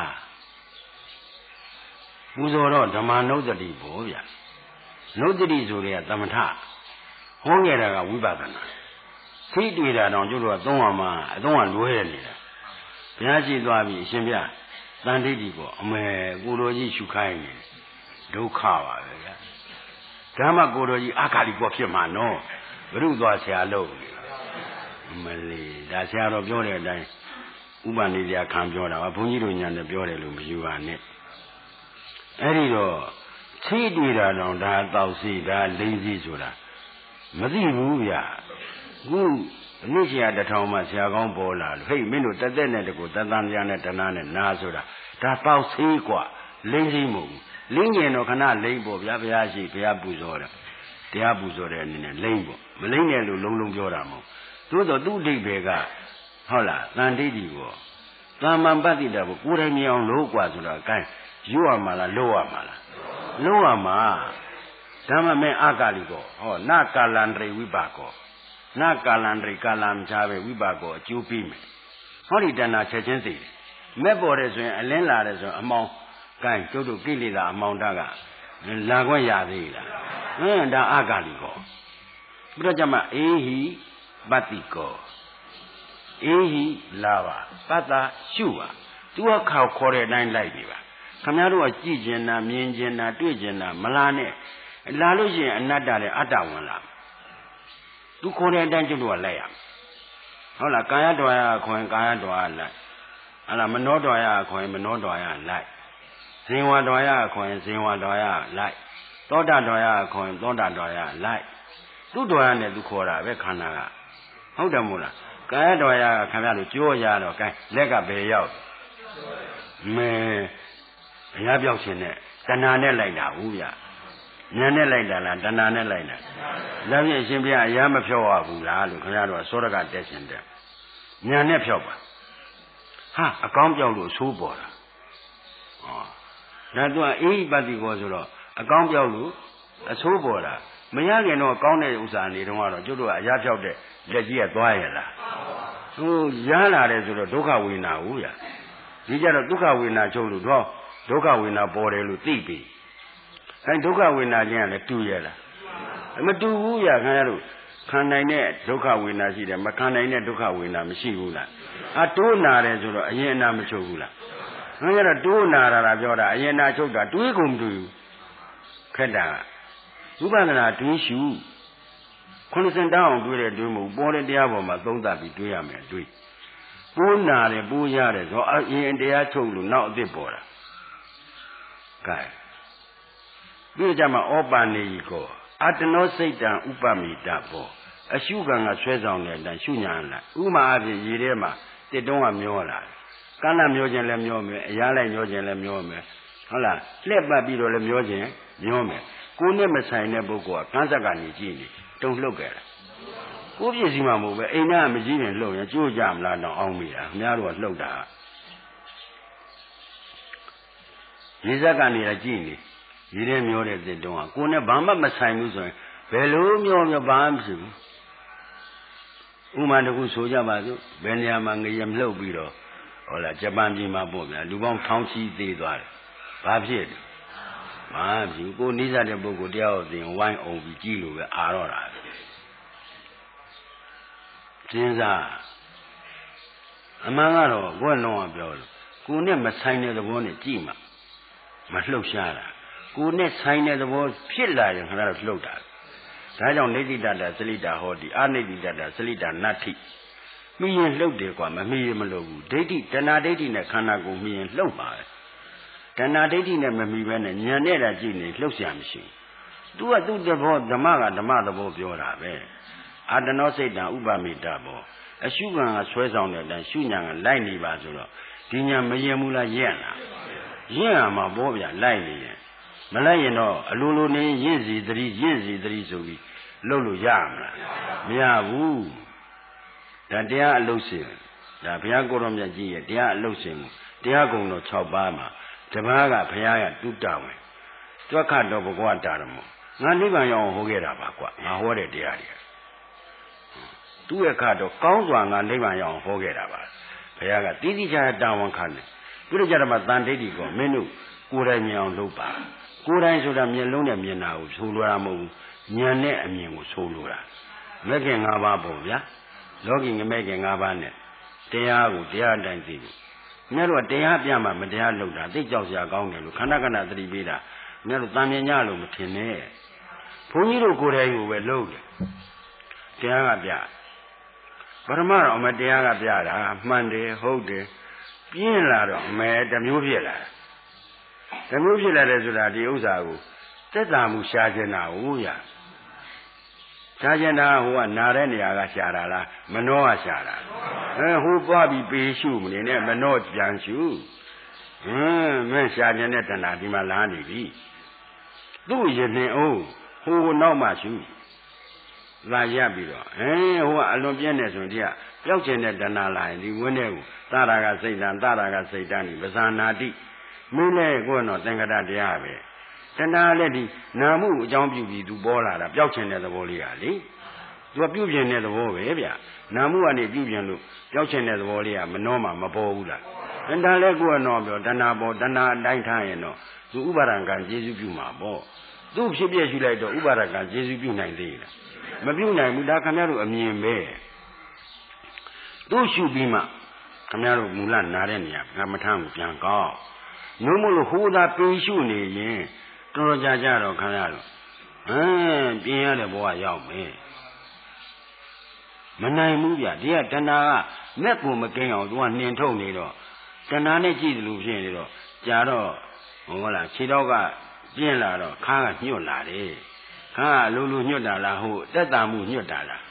ပူဇော်တော့ဓမ္မနုဿတိဘောဗျနုဿတိဆိုတဲ့သမထဟောခဲ့တာကဝိပဿနာသိတွေ့တာတော့ကျွတ်တော့သုံးအောင်မှာအသုံးကလွဲနေတာဘုရားရှိသွားပြီအရှင်ဗျတန်ဋိတိကိုအမေကိုတော်ကြီးရှုခိုင်းနေဒုက္ခပါပဲဗျဓမ္မကိုတော်ကြီးအာဂါလိကောဖြစ်မှာနော်ဘုရုသွားဆရာလို့မလေးဒါဆရာတော်ပြောတဲ့အတိုင်းဥပနိဒယခံပြောတာဘုန်းကြီးတို့ညာနဲ့ပြောတယ်လို့မယူပါနဲ့အဲ့ဒီတော့သိတွေ့တာတော့ဒါတောက်စီဒါလိမ့်စီဆိုတာမသိဘူးဗျခုအနည်းရှိရတစ်ထောင်မှဆရာကောင်းပေါ်လာလို့ဟေ့မင်းတို့တက်တက်နဲ့တကူတန်တန်ပြားနဲ့တနာနဲ့နာဆိုတာဒါတောက်စီกว่าလိမ့်စီမဟုတ်ဘူးလိမ့်ကျင်တော့ခဏလိမ့်ပေါ့ဗျာဘုရားရှိဘုရားပူဇော်တယ်တရားပူဇော်တဲ့အနေနဲ့လိမ့်ပေါ့မလိမ့်နဲ့လို့လုံးလုံးပြောတာမဟုတ်သို့တော့သူ့အဓိပ္ပာယ်ကဟုတ်လားတန်ဋိတိကိုသမ္မာပတ္တိတာကိုကိုယ်တိုင်မြင်အောင်လုပ်กว่าဆိုတော့အကိုင်းယူရမှာလားလုပ်ရမှာလားလုပ်ရမှာဓမ္မမဲအာဂါလိကောဟောနကာလန္တရိဝိပါကောနကာလန္တရိကာလံချာပဲဝိပါကောအကျိုးပြီးမယ်ဟောဒီတဏ္ဍာချက်ချင်းသိတယ်မဲ့ပေါ်တယ်ဆိုရင်အလင်းလာတယ်ဆိုရင်အမောင်ကိုင်းကျုပ်တို့ကိလေသာအမောင်တကလာခွင့်ရသေးလားဒါအာဂါလိကောဘုရားကျမ်းမှာအေဟိပတ္တိကောအေဟိလာပါပတ္တရှုပါသူကခေါ်တဲ့အတိုင်းလိုက်ပြီပါခင်ဗျားတို့ကကြည့်ကျင်တာမြင်ကျင်တာတွေ့ကျင်တာမလားနဲ့လာလို့ရှိရင်အနတ္တနဲ့အတ္တဝင်လာသူခေါ်တဲ့အတိုင်းကျုပ်တို့ကလိုက်ရမယ်ဟုတ်လားကာယတော်ရခွင်ကာယတော်ရလိုက်ဟုတ်လားမနောတော်ရခွင်မနောတော်ရလိုက်ဇင်ဝတော်ရခွင်ဇင်ဝတော်ရလိုက်သောတာတော်ရခွင်သောတာတော်ရလိုက်သူ့တော်ရနဲ့သူခေါ်တာပဲခန္ဓာကဟုတ်တယ်မို့လားကာယတော်ရခင်ဗျားတို့ကြိုးရတော့ gain လက်ကဘယ်ရောက်မဲဘုရားပြောက်ရှင်နဲ့တဏှာနဲ့လိုက်တာဟုတ်ဗျဉာဏ်နဲ့လိုက်တာလားတဏှာနဲ့လိုက်တာဒါဖြင့်အရှင်ဘုရားအရာမဖြောက်ရဘူးလားလို့ခင်ဗျားတို့သောရကတက်ရှင်တဲ့ဉာဏ်နဲ့ဖြောက်ပါဟာအကောင်းပြောက်လို့ဆိုးပေါ်တာဟောဒါသူကအေဟိပတ္တိကောဆိုတော့အကောင်းပြောက်လို့အဆိုးပေါ်တာမရခင်တော့ကောင်းတဲ့ဥစ္စာနေတော့ကတော့ကျွတ်တို့ကအရာဖြောက်တဲ့လက်ကြီးကသွားရလားဟိုရလာတယ်ဆိုတော့ဒုက္ခဝေဒနာဟုတ်ဗျဒီကြတော့ဒုက္ခဝေဒနာချုပ်လို့တော့ဒုက္ခဝေဒနာပေါ်တယ်လို့သိပြီအဲဒုက္ခဝေဒနာချင်းကလည်းတူရလားမတူဘူးဗျခင်ဗျားတို့ခံနိုင်တဲ့ဒုက္ခဝေဒနာရှိတယ်မခံနိုင်တဲ့ဒုက္ခဝေဒနာမရှိဘူးလားတိုးနာတယ်ဆိုတော့အရင်အနာမချုပ်ဘူးလားခင်ဗျားတို့တိုးနာတာပြောတာအရင်အနာချုပ်တာတွေးကုန်မတူဘူးခက်တာဝိပဿနာတွေးရှု90တောင်းအောင်တွေးတယ်တွေးမဟုတ်ပေါ်တဲ့တရားပေါ်မှာသုံးသပ်ပြီးတွေးရမယ်တွေးပိုးနာတယ်ပိုးရတယ်ဆိုအရင်တရားချုပ်လို့နောက်အစ်စ်ပေါ်တာကဲဒီကြမှာဩပါနေကြီးကိုအတ္တနောစိတ်တံဥပမိတဘောအရှုခံကဆွဲဆောင်တဲ့အတိုင်းရှုညာလိုက်ဥမာအဖြစ်ရေထဲမှာတစ်တုံးကမျောလာတယ်ကန်းလာမျောခြင်းလည်းမျောမယ်အရာလိုက်မျောခြင်းလည်းမျောမယ်ဟုတ်လားလှက်ပတ်ပြီးတော့လည်းမျောခြင်းမျောမယ်ကိုယ်နဲ့မဆိုင်တဲ့ပုဂ္ဂိုလ်ကကန်းဆက်ကနေကြည့်နေတုံလှုပ်ကြတယ်ကိုယ်ပြည့်စည်မှမဟုတ်ပဲအိမ်သားမကြည့်ရင်လှုပ်ရင်ကြိုးကြမလားတော့အောင်းမိတာခင်ဗျားတို့ကလှုပ်တာရေစက်ကနေကြည့်နေရေထဲမျောတဲ့တစ်တုံးကကိုယ်နဲ့ဘာမှမဆိုင်ဘူးဆိုရင်ဘယ်လိုမျောဘာမှမရှိဘူးဥမာတခုဆိုကြပါစို့ဘယ်နေရာမှာငရေမလှုပ်ပြီးတော့ဟုတ်လားဂျပန်ပြည်မှာပေါ့ဗျာလူပေါင်းထောင်ချီသေးသွားတယ်ဘာဖြစ်လဲဘာဖြစ်ကိုနိစ္စတဲ့ပုဂ္ဂိုလ်တယောက်သိရင်ဝိုင်းအောင်ပြီးကြည့်လို့ပဲအာတော့တာစဉ်းစားအမှန်ကတော့ကိုယ်လုံးကပြောလို့ကိုယ်နဲ့မဆိုင်တဲ့သဘောနဲ့ကြည့်မှမလှုပ်ရှားတာကိုယ်နဲ့ဆိုင်တဲ့သဘောဖြစ်လာရင်ခဏတော့လှုပ်တာဒါကြောင့်နေတိတ္တစလိတာဟောတိအနိတိတ္တစလိတာနတ္ထိမိရင်လှုပ်တယ်ကွာမမိရင်မလှုပ်ဘူးဒိဋ္ဌိတဏှာဒိဋ္ဌိနဲ့ခန္ဓာကိုယ်မိရင်လှုပ်ပါပဲတဏှာဒိဋ္ဌိနဲ့မမိဘဲနဲ့ဉာဏ်နဲ့တာကြည့်နေလှုပ်ရှားမရှိသူကသူ့သဘောဓမ္မကဓမ္မသဘောပြောတာပဲအာတနောစိတ်တံဥပမိတဘောအရှုခံကဆွဲဆောင်တဲ့အတိုင်းရှုညာကလိုက်နေပါဆိုတော့ဒီညာမရင်ဘူးလားရက်လားရက်ရမှာဘောဗျာလိုက်နေရင်မလိုက်ရင်တော့အလိုလိုနေရင့်စီသတိရင့်စီသတိဆိုပြီးလှုပ်လို့ရမလားမရဘူးဒါတရားအလုပ်စဉ်ဒါဘုရားကိုယ်တော်မြတ်ကြီးရဲ့တရားအလုပ်စဉ်တရားကုံတော်6ပါးမှာတပါးကဘုရားကတုတ္တဝင်တွက်ခတော်ဘဂဝတာရမောငါနိဗ္ဗာန်ရောက်ဟောခဲ့တာပါကွာငါဟောတဲ့တရားတွေသူ့ရဲ့ခတော့ကောင်းစွာငါနိဗ္ဗာန်ရောက်ဟောခဲ့တာပါဘုရားကတိတိကျကျတာဝန်ခံတယ်ပြုလို့ကြတယ်မှာတန်ဒိဋ္ဌိကိုမင်းတို့ကိုယ်တိုင်မြင်အောင်လုပ်ပါကိုယ်တိုင်ဆိုတာမျက်လုံးနဲ့မြင်တာကိုဆိုလိုတာမဟုတ်ဘူးဉာဏ်နဲ့အမြင်ကိုဆိုလိုတာမဲ့ခင်၅ပါးပေါ့ဗျာလောကီငမဲ့ခင်၅ပါးနဲ့တရားကိုတရားအတိုင်းသိဖို့မြတ်တို့ကတရားပြမှမတရားလုပ်တာသိကြောက်စရာကောင်းတယ်လို့ခန္ဓာခန္ဓာသတိပေးတာမြတ်တို့တန်မြင်ကြလို့မထင်နဲ့ဘုန်းကြီးတို့ကိုယ်တိုင်ကိုပဲလုပ်တယ်တရားကပြပရမတော့အမတရားကပြတာမှန်တယ်ဟုတ်တယ်ပြင်းလာတော့အမဲတစ်မျိုးဖြစ်လာတစ်မျိုးဖြစ်လာတယ်ဆိုတာဒီဥစ္စာကိုသက်သာမှုရှားကျင်တာဟုတ်ရရှားကျင်တာဟိုကနာတဲ့နေရာကရှားတာလားမနှောကရှားတာဟိုသွားပြီးပေရှုမနေနဲ့မနှောပြန်ရှုမင်းရှားကျင်တဲ့တဏှာဒီမှာလာနေပြီသူ့ရည်နှင်အောင်ဟိုနောက်မှရှုလာရပြီးတော့ဟိုကအလွန်ပြင်းနေဆိုရင်ဒီကပျောက်ကျင်တဲ့တဏှာလာရင်ဒီဝင်းတဲ့ကိုသာရကစိတ်တန်သာရကစိတ်တန်ဒီပဇာနာတိမင်းလည်းကိုယ်တော့သင်္ကတတရားပဲတဏှာလည်းဒီနာမှုအကြောင်းပြုပြီးသူပေါ်လာတာပျောက်ကျင်တဲ့သဘောလေးဟာလေသူကပြုတ်ကျင်တဲ့သဘောပဲဗျနာမှုကနေပြုတ်ကျင်လို့ပျောက်ကျင်တဲ့သဘောလေးကမနှောမှမပေါ်ဘူးလားတဏှာလည်းကိုယ်တော့ပြောတဏှာပေါ်တဏှာအတိုင်းထားရင်တော့သူဥပါဒံကံကျေစုပြုမှာပေါ့သူ့ဖြစ်ပြရှုလိုက်တော့ဥပါဒံကံကျေစုပြုနိုင်သေးလားမပြုနိုင်ဘူးဒါခင်ဗျားတို့အမြင်ပဲသူ့ရှုပြီးမှခင်ဗျားတို့မူလနာတဲ့နေရာကမ္မထမ်းကိုပြန်ကောက်နှုံးမလို့ဟိုသာပင်ရှုနေရင်တော်တော်ကြာတော့ခင်ဗျားတို့ပြင်းရတဲ့ဘဝရောက်မယ်မနိုင်ဘူးဗျဒီကတဏှာကမဲ့ကိုမကင်းအောင်သူကနှင်ထုတ်နေတော့တဏှာနဲ့ကြည့်တယ်လို့ဖြစ်နေတော့ကြာတော့ဟုတ်လားခြေတော့ကပြင်းလာတော့ခါကညှို့လာတယ်ခါအလိုလိုညွတ်တာလားဟိုတက်တာမှုညွတ်တာလား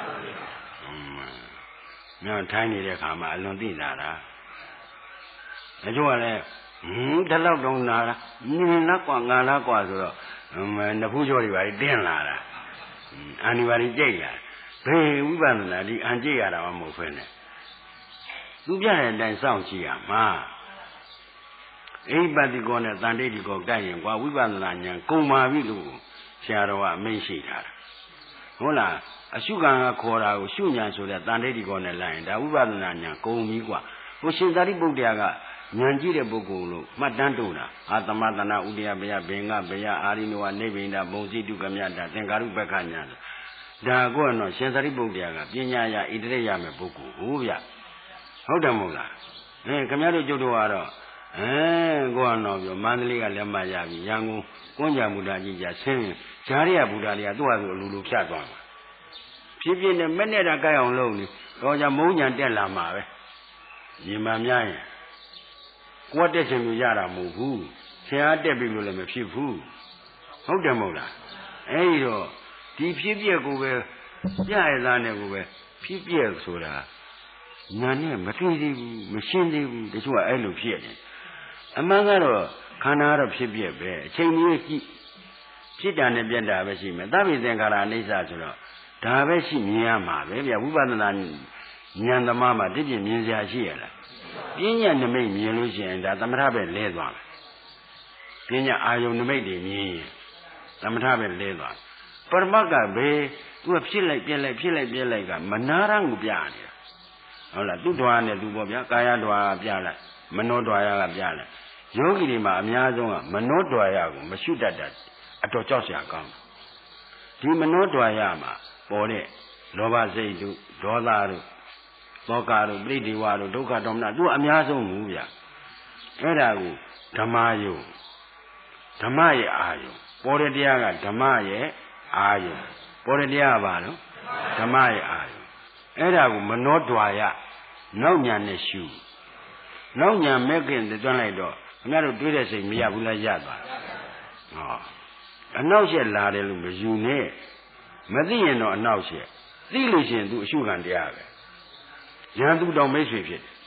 မြောင်ထိုင်းနေတဲ့ခါမှာအလွန်သိလာတာအကျိုးကလည်းဒီလောက်တုံးလာတာနင်းလားกว่าငါလားกว่าဆိုတော့နဖူးကျော်တွေပါတင်းလာတာအာနိပါရီကြိတ်လာဘေးဝိပဿနာဒီအန်ကြိတ်ရတာမှမဟုတ်ဖ ೇನೆ သူပြတဲ့အတိုင်းစောင့်ကြည့်ရမှာအိပတိကောနဲ့တန်တိတိကောကြိုက်ရင်กว่าဝိပဿနာဉာဏ်ကုန်ပါပြီလို့ဆရာတော်ကအမိန့်ရှိထားတာဟုတ်လားအရှုခံကခေါ်တာကိုရှုညာဆိုတဲ့တန်တိတိကောနဲ့လိုက်ရင်ဒါဝိပဿနာဉာဏ်ကုန်ပြီกว่าဟိုရှင်သာရိပုတ္တရာကဉာဏ်ကြည့်တဲ့ပုဂ္ဂိုလ်လို့မှတ်တမ်းတိုးတာအာသမတနာဥဒယဘယဘင်္ဂဘယအာရိနဝနိဗ္ဗိန္ဒဘုံစိတုကမြတ်တာသင်္ကာရုပ္ပခဉာဏ်ဒါကတော့ရှင်သာရိပုတ္တရာကပညာရဣတရိရမယ်ပုဂ္ဂိုလ်ဟုတ်ဗျဟုတ်တယ်မဟုတ်လားခင်ဗျားတို့ကျုပ်တို့ကတော့ကိုကတော့ပြောမန္တလေးကလည်းမရပြီရန်ကုန်ကွန်းကြမူတာကြီးကြဆင်းဂျားရဘုရားတွေကသူ့ဟာသူအလိုလိုဖြတ်သွားမှာဖြစ်ဖြစ်နဲ့မဲ့နဲ့တာကြိုက်အောင်လုပ်နေတော့ကြမုန်းညာတက်လာမှာပဲညီမများရင်ကိုယ်တက်ချင်လို့ရတာမဟုတ်ဘူးဆရာတက်ပြီလို့လည်းမဖြစ်ဘူးဟုတ်တယ်မဟုတ်လားအဲဒီတော့ဒီဖြစ်ပြက်ကိုပဲပြရသားနဲ့ကိုပဲဖြစ်ပြက်ဆိုတာညာနဲ့မတွေ့သေးဘူးမရှင်းသေးဘူးတချို့ကအဲ့လိုဖြစ်တယ်အမှန်ကတော့ခန္ဓာကတော့ဖြစ်ပြက်ပဲအချိန်ကြီးကြည့်ဖြစ်တာနဲ့ပြက်တာပဲရှိမယ်သဗ္ဗေသင်္ခါရအိဋ္ဌဆိုတော့ဒါပဲရှိမြင်ရမှာပဲဗျဝိပဿနာဉာဏ်သမားမှာတည်ပြမြင်စရာရှိရလားပညာနမိတ်မြင်လို့ရှိရင်ဒါသမထပဲလဲသွားမယ်ပညာအာယုန်နမိတ်တွေမြင်ရင်သမထပဲလဲသွားပရမတ်ကပဲသူကဖြစ်လိုက်ပြက်လိုက်ဖြစ်လိုက်ပြက်လိုက်ကမနာရကိုပြနေတာဟုတ်လားသူ့ဓဝါနဲ့သူပေါ့ဗျာကာယဓဝါကပြလိုက်မနောဓဝါကပြလိုက်ယောဂီတွေမှာအများဆုံးကမနောဓဝါကိုမရှုတတ်တာအတော်ကြောက်စရာကောင်းတယ်ဒီမနောဓဝါမှာပေါ်တဲ့လောဘစိတ်တို့ဒေါသတို့သောကတို့ပရိဒီဝတို့ဒုက္ခဒေါမနသူအများဆုံးဘူးဗျအဲ့ဒါကိုဓမ္မယုဓမ္မရဲ့အာယုပေါ်တဲ့တရားကဓမ္မရဲ့အာယုပေါ်တဲ့တရားပါနော်ဓမ္မရဲ့အာယုအဲ့ဒါကိုမနှောတွာရနောက်ညာနဲ့ရှုနောက်ညာမဲ့ခင်တွန်းလိုက်တော့ခင်ဗျားတို့တွေးတဲ့စိတ်မရဘူးလားရသွားဟောအနောက်ရှက်လာတယ်လို့မယူနဲ့မသိရင်တော့အနောက်ရှက်သိလို့ရှိရင် तू အရှုခံတရားပဲရန်သူတော်မိတ်ဆွေဖြစ်တယ်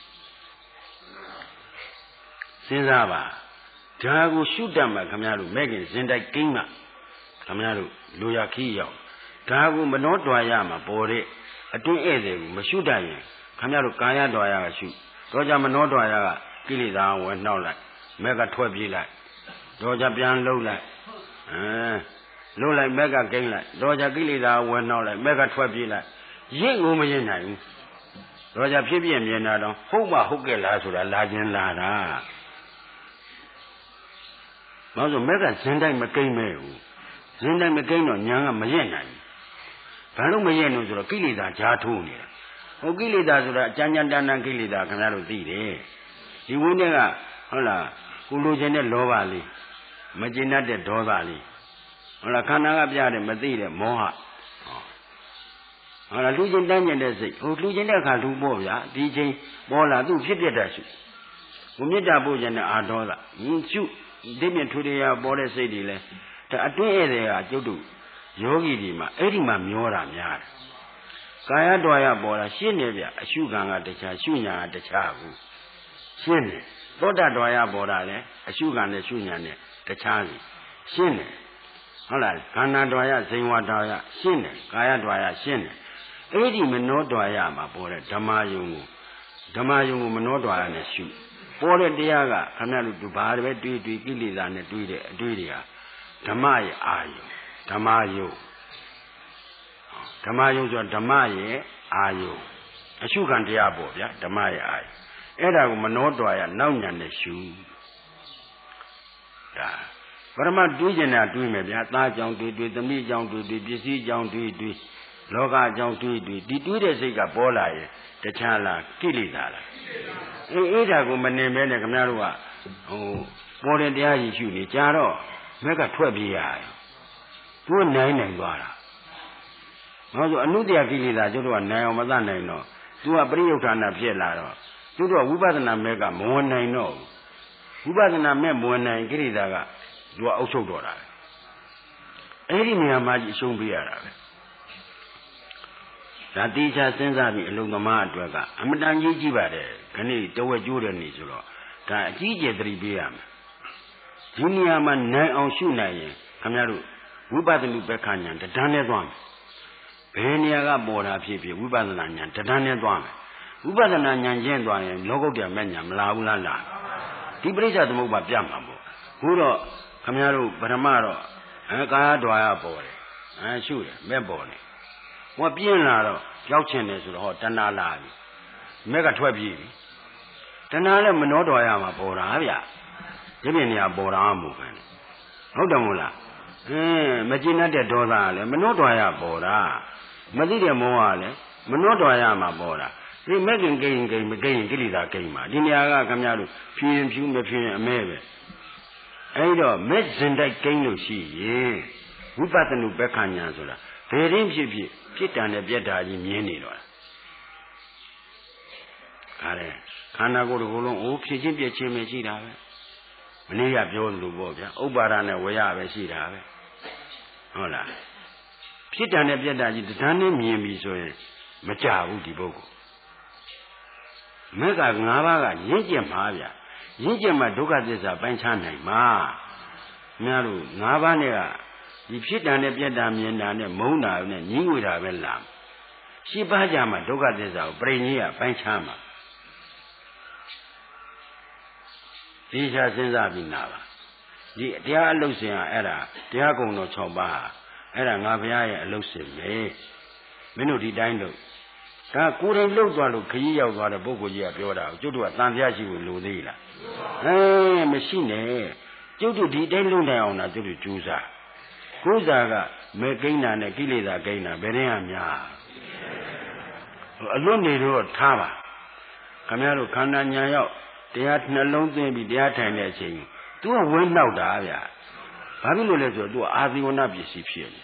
စဉ်းစားပါဒါကိုရှုတတ်မှခင်ဗျားတို့မဲ့ခင်စင်တိုက်ကိန်းမှခင်ဗျားတို့လိုရခီးရောက်ဒါကိုမနှောတွာရမှာပေါ်တဲ့အတွင်းဧည့်သည်ကိုမရှုတတ်ရင်ခင်ဗျားတို့ကာယတွာရကရှုတော့ကြမနှောတွာရကကိလေသာဝယ်နှောက်လိုက်မဲ့ကထွက်ပြေးလိုက်တော့ကြပြန်လှုပ်လိုက်လှုပ်လိုက်မဲ့ကကိန်းလိုက်တော့ကြကိလေသာဝယ်နှောက်လိုက်မဲ့ကထွက်ပြေးလိုက်ရင့်ကိုမရင့်နိုင်ဘူးတော့ကြဖြစ်ပြမြင်တာတော့ဟုတ်မှဟုတ်ကဲ့လားဆိုတာလာခြင်းလာတာဘာလို့မဲ့ကဇင်တိုင်းမကိန်းမဲ့ဘူးဇင်တိုင်းမကိန်းတော့ညာကမရင့်နိုင်ဘူးဘာလို့မရင့်လို့ဆိုတော့ကိလေသာဂျားထိုးနေတာဟိုကိလေသာဆိုတာအကြမ်းကြမ်းတန်းတန်းကိလေသာခင်ဗျားတို့သိတယ်ဒီဝိနည်းကဟုတ်လားကိုလိုချင်တဲ့လောဘလေးမကျင်တတ်တဲ့ဒေါသလေးဟုတ်လားခန္ဓာကပြတဲ့မသိတဲ့မောဟဟုတ်လားလူချင်းတန်းကျင်တဲ့စိတ်ဟိုလူချင်းတဲ့အခါလူပေါ့ဗျာဒီချင်းပေါ်လာသူ့ဖြစ်ပြတတ်ရှုဟိုမေတ္တာပို့ခြင်းနဲ့အာဒေါသရှုဒီမြထူရပေါ်တဲ့စိတ်တွေလဲဒါအတွင်းဧည့်သည်ကကျုပ်တို့ယောဂီတွေမှာအဲ့ဒီမှာမျောတာများတယ်ကာယတွာရပေါ်တာရှင်းနေဗျအရှုခံကတခြားရှုညာကတခြားဘူးရှင်းတယ်သောတတွာရပေါ်တာလဲအရှုခံနဲ့ရှုညာနဲ့တခြားစီရှင်းတယ်ဟုတ်လားခန္ဓာတွာရဇိမ်ဝတွာရရှင်းတယ်ကာယတွာရရှင်းတယ်အဲ့ဒီမနောတွာရမှာပေါ်တဲ့ဓမ္မယုံကိုမနောတွာရနဲ့ရှုပေါ်တဲ့တရားကခဏလို့သူဘာပဲတွေးကိလေသာနဲ့တွေးတဲ့အတွေးတွေဟာဓမ္မရဲ့အာယုဓမ္မယုဆိုဓမ္မရဲ့အာယုအရှုခံတရားပေါ့ဗျာဓမ္မရဲ့အာယုအဲ့ဒါကိုမနောတွာရနောက်ညာနဲ့ရှုဒါပရမတွေးကျင်တာတွေးမယ်ဗျာသားကြောင့်တွေးသမီးကြောင့်တွေးပစ္စည်းကြောင့်တွေးလောကကြောင့်တွေးဒီတွေးတဲ့စိတ်ကပေါ်လာရင်တခြားလားကိလေသာလားအဲ့ဒါကိုမနေမဲနဲ့ခင်ဗျားတို့ကဟိုပေါ်တဲ့တရားကြီးရှုနေကြတော့မက်ကထွက်ပြေးရတယ်သူကနိုင်သွားတာဘာလို့ဆိုအနုတ္တယကိလေသာကျတို့ကနိုင်အောင်မသနိုင်တော့သူကပရိယုဌာဏဖြစ်လာတော့ကျတို့ကဝိပဿနာမဲ့ကမဝင်နိုင်တော့ဘူးဝိပဿနာမဲ့မဝင်နိုင်ကိလေသာကသူကအုပ်ချုပ်တော့တာအဲ့ဒီနေရာမှာကြီးအရှုံးပေးရတာပဲဒါတိကျစဉ်းစားပြီးအလုံးသမားအတွက်ကအမတန်ကြီးကြည့်ပါတယ်ခဏတဝက်ကျိုးတဲ့နေ့ဆိုတော့ဒါအကြီးကျယ်သတိပေးရမယ်ဒီနေရာမှာနိုင်အောင်ရှုနိုင်ရင်ခင်ဗျားတို့ဝိပဿနာဘက်ခဏတန်းနဲ့သွားမယ်ဘယ်နေရာကပေါ်တာဖြစ်ဖြစ်ဝိပဿနာဉာဏ်တန်းနဲ့သွားမယ်ဝိပဿနာဉာဏ်ကျင့်သွားရင်လောကုတ္တရာမဲ့ဉာဏ်မလာဘူးလားဒီပရိစ္ဆေသမုပ္ပါပြတ်မှာပေါ့ခုတော့ခင်ဗျားတို့ပထမတော့ကာယတွာရပေါ်တယ်ရှုတယ်မဲ့ပေါ်တယ်ဟောပြင်းလာတော့ရောက်ချင်တယ်ဆိုတော့ဟောတဏှာလာပြီမဲ့ကထွက်ပြေးပြီတဏှာလည်းမနှောတော်ရမှာပေါ်တာဗျဒီပြင်နေရာပေါ်တာမဟုတ်ဘူးဟုတ်တယ်မို့လားမကျင်တတ်တဲ့ဒေါသကလည်းမနှောတော်ရပေါ်တာမသိတဲ့မောဟကလည်းမနှောတော်ရမှာပေါ်တာဒီမဲ့ခင်ကိန်းမကိန်းကိလေသာကိန်းမှာဒီနေရာကခင်ဗျားတို့ဖြင်းဖြူးမဖြင်းအမဲပဲအဲ့တော့မဲ့ဇင်တိုက်ကိန်းလို့ရှိရင်ဝိပဿနာဘက်ခဏဆိုတာဘယ်ရင်းဖြစ်တန်တဲ့ပြက်တာကြီးမြင်နေတော့ဒါလေခန္ဓာကိုယ်တစ်ခုလုံးဖြစ်ချင်းပြက်ချင်းပဲရှိတာပဲမနေ့ကပြောလို့ပေါ့ဗျာဥပါဒနဲ့ဝရပဲရှိတာပဲဟုတ်လားဖြစ်တန်တဲ့ပြက်တာကြီးတန်းနဲ့မြင်ပြီဆိုရင်မကြဘူးဒီပုဂ္ဂိုလ်မက်က၅ပါးကရင့်ကျက်မှာဗျရင့်ကျက်မှာဒုက္ခသစ္စာပိုင်းခြားနိုင်မှာများလို့၅ပါးနဲ့ကဒီဖြစ်တန်တဲ့ပြက်တာမြင်တာနဲ့မုန်းတာနဲ့ညှိငွေတာပဲလာရှင်းပါကြမှာဒုက္ခသစ္စာကိုပြိဋိကပိုင်းခြားမှာဒီချာစဉ်းစားပြီးနာပါဒီတရားအလုပ်စဉ်ကအဲ့ဒါတရားကုံတော်6ပါးအဲ့ဒါငါဘုရားရဲ့အလုပ်စဉ်ပဲမင်းတို့ဒီတိုင်းလို့ဒါကိုယ်တိုင်လှုပ်သွားလို့ခရီးရောက်သွားတဲ့ပုဂ္ဂိုလ်ကြီးကပြောတာကိုကျုပ်တို့ကတန်ဖျားရှိကိုလိုသေးလားမရှိနဲ့ကျုပ်တို့ဒီတိုင်းလုံနိုင်အောင်လားကျုပ်တို့ကြိုးစားကိုးစားကမဲကိန်းတာနဲ့ကိလေသာကိန်းတာဘယ်ရင်ကများအလွတ်နေတော့ထားပါခင်ဗျားတို့ခန္ဓာညာရောက်တရားနှလုံးသွင်းပြီးတရားထိုင်တဲ့အချိန်သူကဝင်းနှောက်တာဗျာဘာဖြစ်လို့လဲဆိုတော့သူကအာဇီဝနာပစ္စည်းဖြစ်နေ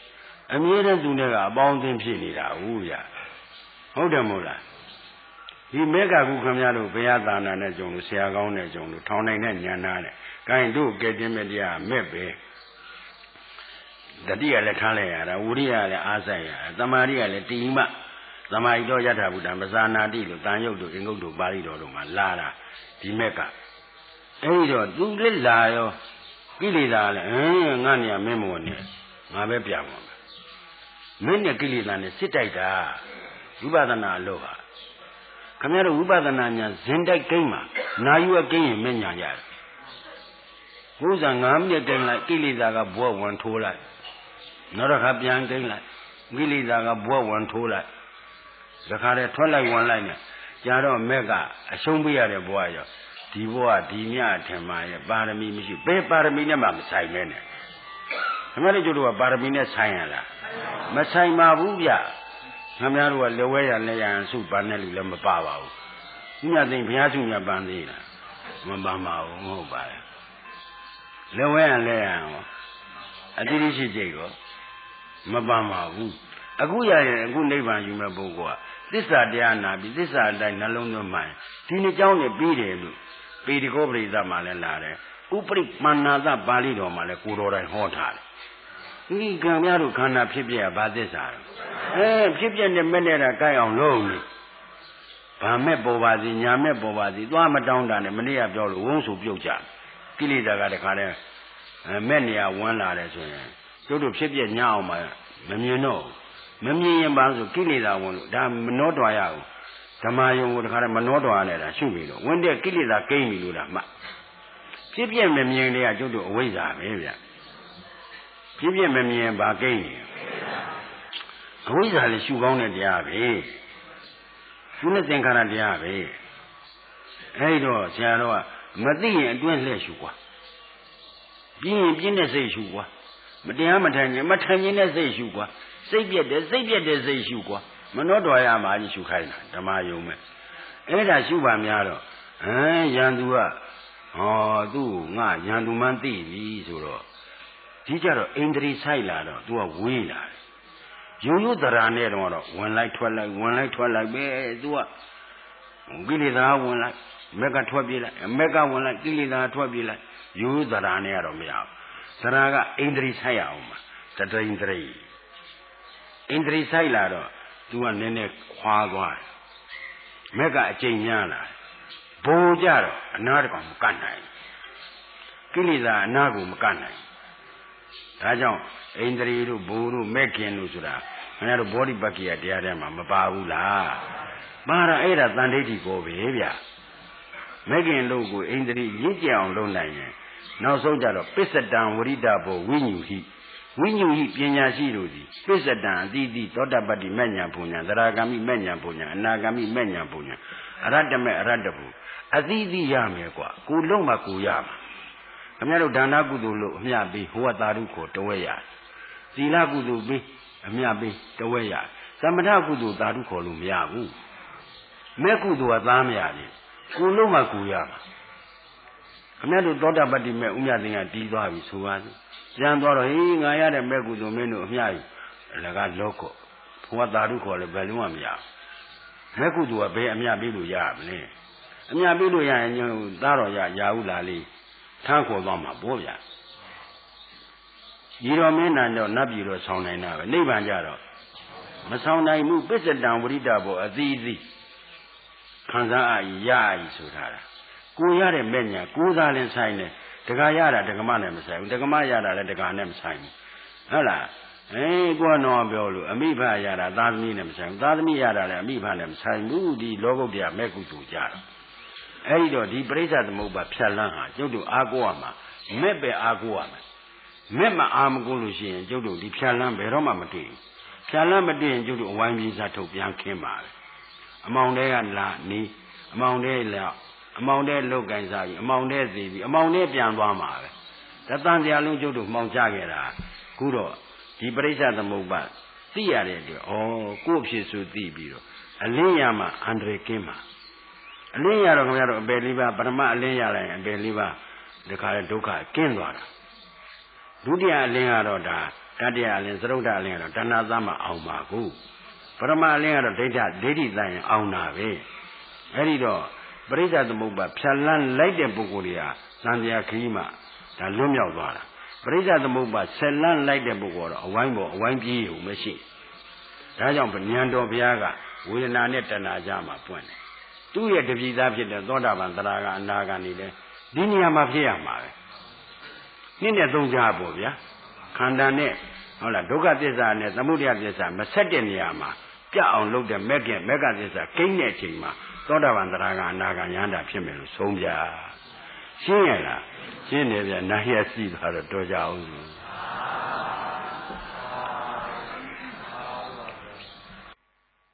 အမြဲတမ်းသူနဲ့ကအပေါင်းအသင်းဖြစ်နေတာဟုတ်ဗျဟုတ်တယ်မို့လားဒီမေဃကူခင်ဗျားတို့ဘုရားသာနာနဲ့ကြုံလို့ဆရာကောင်းနဲ့ကြုံလို့ထောင်နိုင်တဲ့ဉာဏ်သားနဲ့ကိုင်တို့ကဲခြင်းမဲ့တရားမဲ့ပဲတတိယလည်းထားလိုက်ရတာဝိရိယလည်းအားဆိုင်ရတာသမာဓိကလည်းတိမသမာဓိတော့ယထာဘုဒ္ဓံပဇာနာတိလို့တန်ရုပ်တို့အင်္ဂုတ္တပါဠိတော်တို့မှာလာတာဒီမဲ့ကအဲ့ဒီတော့သူလက်လာရောကိလေသာလည်းငါနေရမင်းမောနဲ့ငါပဲပြမှာမင်းနဲ့ကိလေသာနဲ့စစ်တိုက်တာဝိပဿနာအလို့ဟာခင်ဗျားတို့ဝိပဿနာညာဇင်တိုက်ကိန်းမှာနာယူအကိန်းရင်မညာရတယ်ဘုရား9မိနစ်ကိန်းလိုက်ကိလေသာကဘွဲ့ဝင်ထိုးလိုက်နောက်တစ်ခါပြန်ကိန်းလိုက်ကိလေသာကဘွဲ့ဝင်ထိုးလိုက်တစ်ခါတည်းထွက်လိုက်ဝင်လိုက်နဲ့ကြာတော့မက်ကအရှုံးပေးရတဲ့ဘွားရောဒီဘွားဒီမြအထင်မှရဲ့ပါရမီမရှိဘယ်ပါရမီနဲ့မှမဆိုင်မဲနဲ့ခင်ဗျားတို့တို့ကပါရမီနဲ့ဆိုင်ရလားမဆိုင်ပါဘူးဗျခင်ဗျားတို့ကလက်ဝဲရလက်ရစုပန်းတဲ့လူလည်းမပါပါဘူးဥညာသိဘုရားစုညာပန်းသေးလားမပန်းပါဘူးမဟုတ်ပါဘူးလက်ဝဲရလက်ရရောအတိရိရှိကြိတ်ရောမပန်းပါဘူးအခုရရင်အခုနိဗ္ဗာန်ယူမဲ့ပုဂ္ဂိုလ်ကသစ္စာတရားနာပြီးသစ္စာအတိုင်းနှလုံးသွင်းမှန်ဒီနေ့ကြောင်းနဲ့ပြီးတယ်လို့ပေတိကောပရိသတ်မှာလည်းလာတယ်ဥပရိပန္နာသပါဠိတော်မှာလည်းကိုတော်တိုင်ဟောထားတယ်ဒီကံများတို့ခန္ဓာဖြစ်ပြဘာသစ္စာလဲဖြစ်ပြနဲ့မဲ့နဲ့တာကြိုက်အောင်လုပ်နေဘာမဲ့ပေါ်ပါစီညာမဲ့ပေါ်ပါစီသွားမတောင်းတာနဲ့မနေ့ကပြောလို့ဝုန်းဆိုပြုတ်ကြကိလေသာကတခါတည်းမဲ့နေရဝန်းလာတယ်ဆိုရင်တို့တို့ဖြစ်ပြညအောင်မှမမြင်တော့မမြင်ရင်ဘာလို့ကိလေသာဝင်လို့ဒါမနှောတော်ရဘူးဓမ္မယုံကိုတခါတည်းမနှောတော်ရနဲ့တာရှုပြီလို့ဝင်တဲ့ကိလေသာကိန်းပြီလို့လားမှဖြစ်ပြမမြင်တဲ့ကတို့တို့အဝိဇ္ဇာပဲဗျဖြစ်ပြမမြင်ဘာကိန်းနေအဝိဇ္ဇာလည်းရှုကောင်းတဲ့တရားပဲရှုနဲ့သင်္ခါရတရားပဲအဲ့တော့ဆရာတော်ကမသိရင်အတွင်းလှည့်ရှုကွာပြင်းရင်ပြင်းတဲ့စိတ်ရှုကွာမတရားမထိုင်ရင်မထိုင်ရင်တဲ့စိတ်ရှုကွာစိတ်ပြက်တဲ့စိတ်ရှုကွာမနှောတော်ရမှာကြီးရှုခိုင်းတာဓမ္မယုံမဲ့အဲ့ဒါရှုပါများတော့ရန်သူကသူ့ငါရန်သူမှန်းသိပြီဆိုတော့ဒီကြတော့အိန္ဒြေဆိုင်လာတော့သူကဝေးလာတယ်ရိုးရိုးသရာနဲ့တော့ဝင်လိုက်ထွက်လိုက်ဝင်လိုက်ထွက်လိုက်ပဲသူကကိလေသာဝင်လိုက်မက်ကထွက်ပြေးလိုက်မက်ကဝင်လိုက်ကိလေသာထွက်ပြေးလိုက်ရိုးရိုးသရာနဲ့ကတော့မရဘူးသရာကအိန္ဒြေဆိုင်ရအောင်မှာတတိန်တရိအိန္ဒြေဆိုင်လာတော့သူကနည်းနည်းခွာသွားတယ်မက်ကအကျိန်များလာဘိုးကြတော့အနာတကောင်မကတ်နိုင်ကိလေသာအနာကိုမကတ်နိုင်ဒါကြောင့်အိန္ဒြေတို့ဘိုးတို့မက်ခင်တို့ဆိုတာခင်ဗျားတို့ဘောဓိပက္ခိယတရားထဲမှာမပါဘူးလားပါတော့အဲ့ဒါတန်ဋိဋ္ဌိကိုပဲဗျမက်ခင်တို့ကိုအိန္ဒြေရင့်ကြအောင်လုပ်နိုင်ရင်နောက်ဆုံးကြတော့ပစ္စတံဝရိဒဘောဝိညူဟိဝိညူဟိပညာရှိတို့သည်ပစ္စတံအတိတိသောတပတ္တိမဉ္ဇဉ်ဘုံညာသရဂမိမဉ္ဇဉ်ဘုံညာအနာဂမိမဉ္ဇဉ်ဘုံညာအရတ္တမေအရတ္တဘုအတိတိရမယ်ကွာကိုလုံးမှကိုရမှာခင်ဗျားတို့ဒါနကုသိုလ်လို့အမျှပေးဟိုကသာဓုခေါ်တဝဲရသီလကုသိုလ်ပေးအမျှပေးတဝဲရသမထကုသိုလ်သာဓုခေါ်လို့မရဘူးမဲ့ကုသိုလ်ကသားမရဘူးကိုလုံးမှကိုရမှာခင်ဗျားတို့သောတာပတ္တိမဲ့ဥမြတ်သင်္ကတီးသွားပြီဆိုပါစို့ပြန်သွားတော့ဟေးငါရတဲ့မဲ့ကုသိုလ်မင်းတို့အမျှယူအလကားလောကောဘုရားသာဓုခေါ်လည်းဘယ်လုံးမှမရမဲ့ကုသိုလ်ကဘယ်အမျှပေးလို့ရမလဲအမျှပေးလို့ရရင်ညသားတော်ရဥလာလေးထမ်းခေါ်သွားမှာပေါ့ဗျာဤတော်မင်းနံတော့နတ်ပြည်တော့ဆောင်းနိုင်တာပဲနိဗ္ဗာန်ကြတော့မဆောင်းနိုင်မှုပစ္စတံဝရိဒဘောအသီးသီးခံစားအာရအာဆိုထားတာကိုရတဲ့မဲ့ညာကိုးစားလင်းဆိုင်တယ်တက္ကရတာတက္ကမနဲ့မဆိုင်ဘူးတက္ကမရတာလည်းတက္ကနဲ့မဆိုင်ဘူးဟုတ်လားကိုကတော့ပြောလို့အမိဖရတာသာသမီနဲ့မဆိုင်ဘူးသာသမီရတာလည်းအမိဖနဲ့မဆိုင်ဘူးဒီလောကုတ္တရာမဲ့ကုသိုလ်ကြတော့အဲ့ဒီတော့ဒီပရိစ္ဆသမုပ္ပါဖြတ်လန်းဟာကျုပ်တို့အားကိုးရမှာမဲ့ပဲအားကိုးရမှာမဲ့မအားမကိုးလို့ရှိရင်ကျုပ်တို့ဒီဖြတ်လန်းဘယ်တော့မှမတွေ့ဘူးဖြတ်လန်းမတွေ့ရင်ကျုပ်တို့အဝိုင်းပြေးစားထုတ်ပြန်ခင်းပါပဲအမောင်တဲကလာနေအမောင်တဲလာအမောင်တဲလုတ်ကန်စားပြီးအမောင်တဲစီပြီးအမောင်တဲပြန်သွားမှာပဲတသံတရားလုံးကျုပ်တို့မှောင်ချခဲ့တာခုတော့ဒီပရိစ္ဆသမုပ္ပါသိရတဲ့အတွက်ကို့ဖြစ်ဆိုသိပြီးတော့အလင်းရမှာအန္တရာယ်ကင်းမှာအလင်းရတော့ခင်ဗျားတို့အပယ်လေးပါပရမအလင်းရလိုက်ရင်အပယ်လေးပါဒီခါလဲဒုက္ခကင်းသွားတာဒုတိယအလင်းကတော့ဒါတတ္တယအလင်းသရုတ်တအလင်းကတော့တဏှာသားမှအောင်ပါကူပရမအလင်းကတော့ဒိဋ္ဌဒိဋ္ဌိသားရင်အောင်တာပဲအဲ့ဒီတော့ပရိစ္ဆသမုပ္ပါဖြတ်လန်းလိုက်တဲ့ပုဂ္ဂိုလ်တွေဟာသံဃာခရီးမှဒါလွတ်မြောက်သွားတာပရိစ္ဆသမုပ္ပါဆက်လန်းလိုက်တဲ့ပုဂ္ဂိုလ်တော့အဝိုင်းပေါ်အဝိုင်းပြေးရုံမရှိဒါကြောင့်ဉာဏ်တော်ဘုရားကဝေဒနာနဲ့တဏှာကြားမှာပွင့်တယ်သူ့ရဲ့တပိသားဖြစ်တဲ့သောတာပန်သရဂအနာဂါနေလဲဒီနေရာမှာဖြစ်ရမှာပဲနှစ်နဲ့သုံးကြားပေါ့ဗျာခန္ဓာနဲ့ဟုတ်လားဒုက္ခသစ္စာနဲ့သမုဒယသစ္စာမဆက်တဲ့နေရာမှာပြအောင်လုပ်တဲ့မက်ကသစ္စာကိန်းတဲ့အချိန်မှာသောတာပန်သရဂအနာဂါဉာဏ်တာဖြစ်မယ်လို့ဆုံးပြရှင်းရလားရှင်းတယ်ဗျာနာရစီသွားတော့တော်ကြအောင်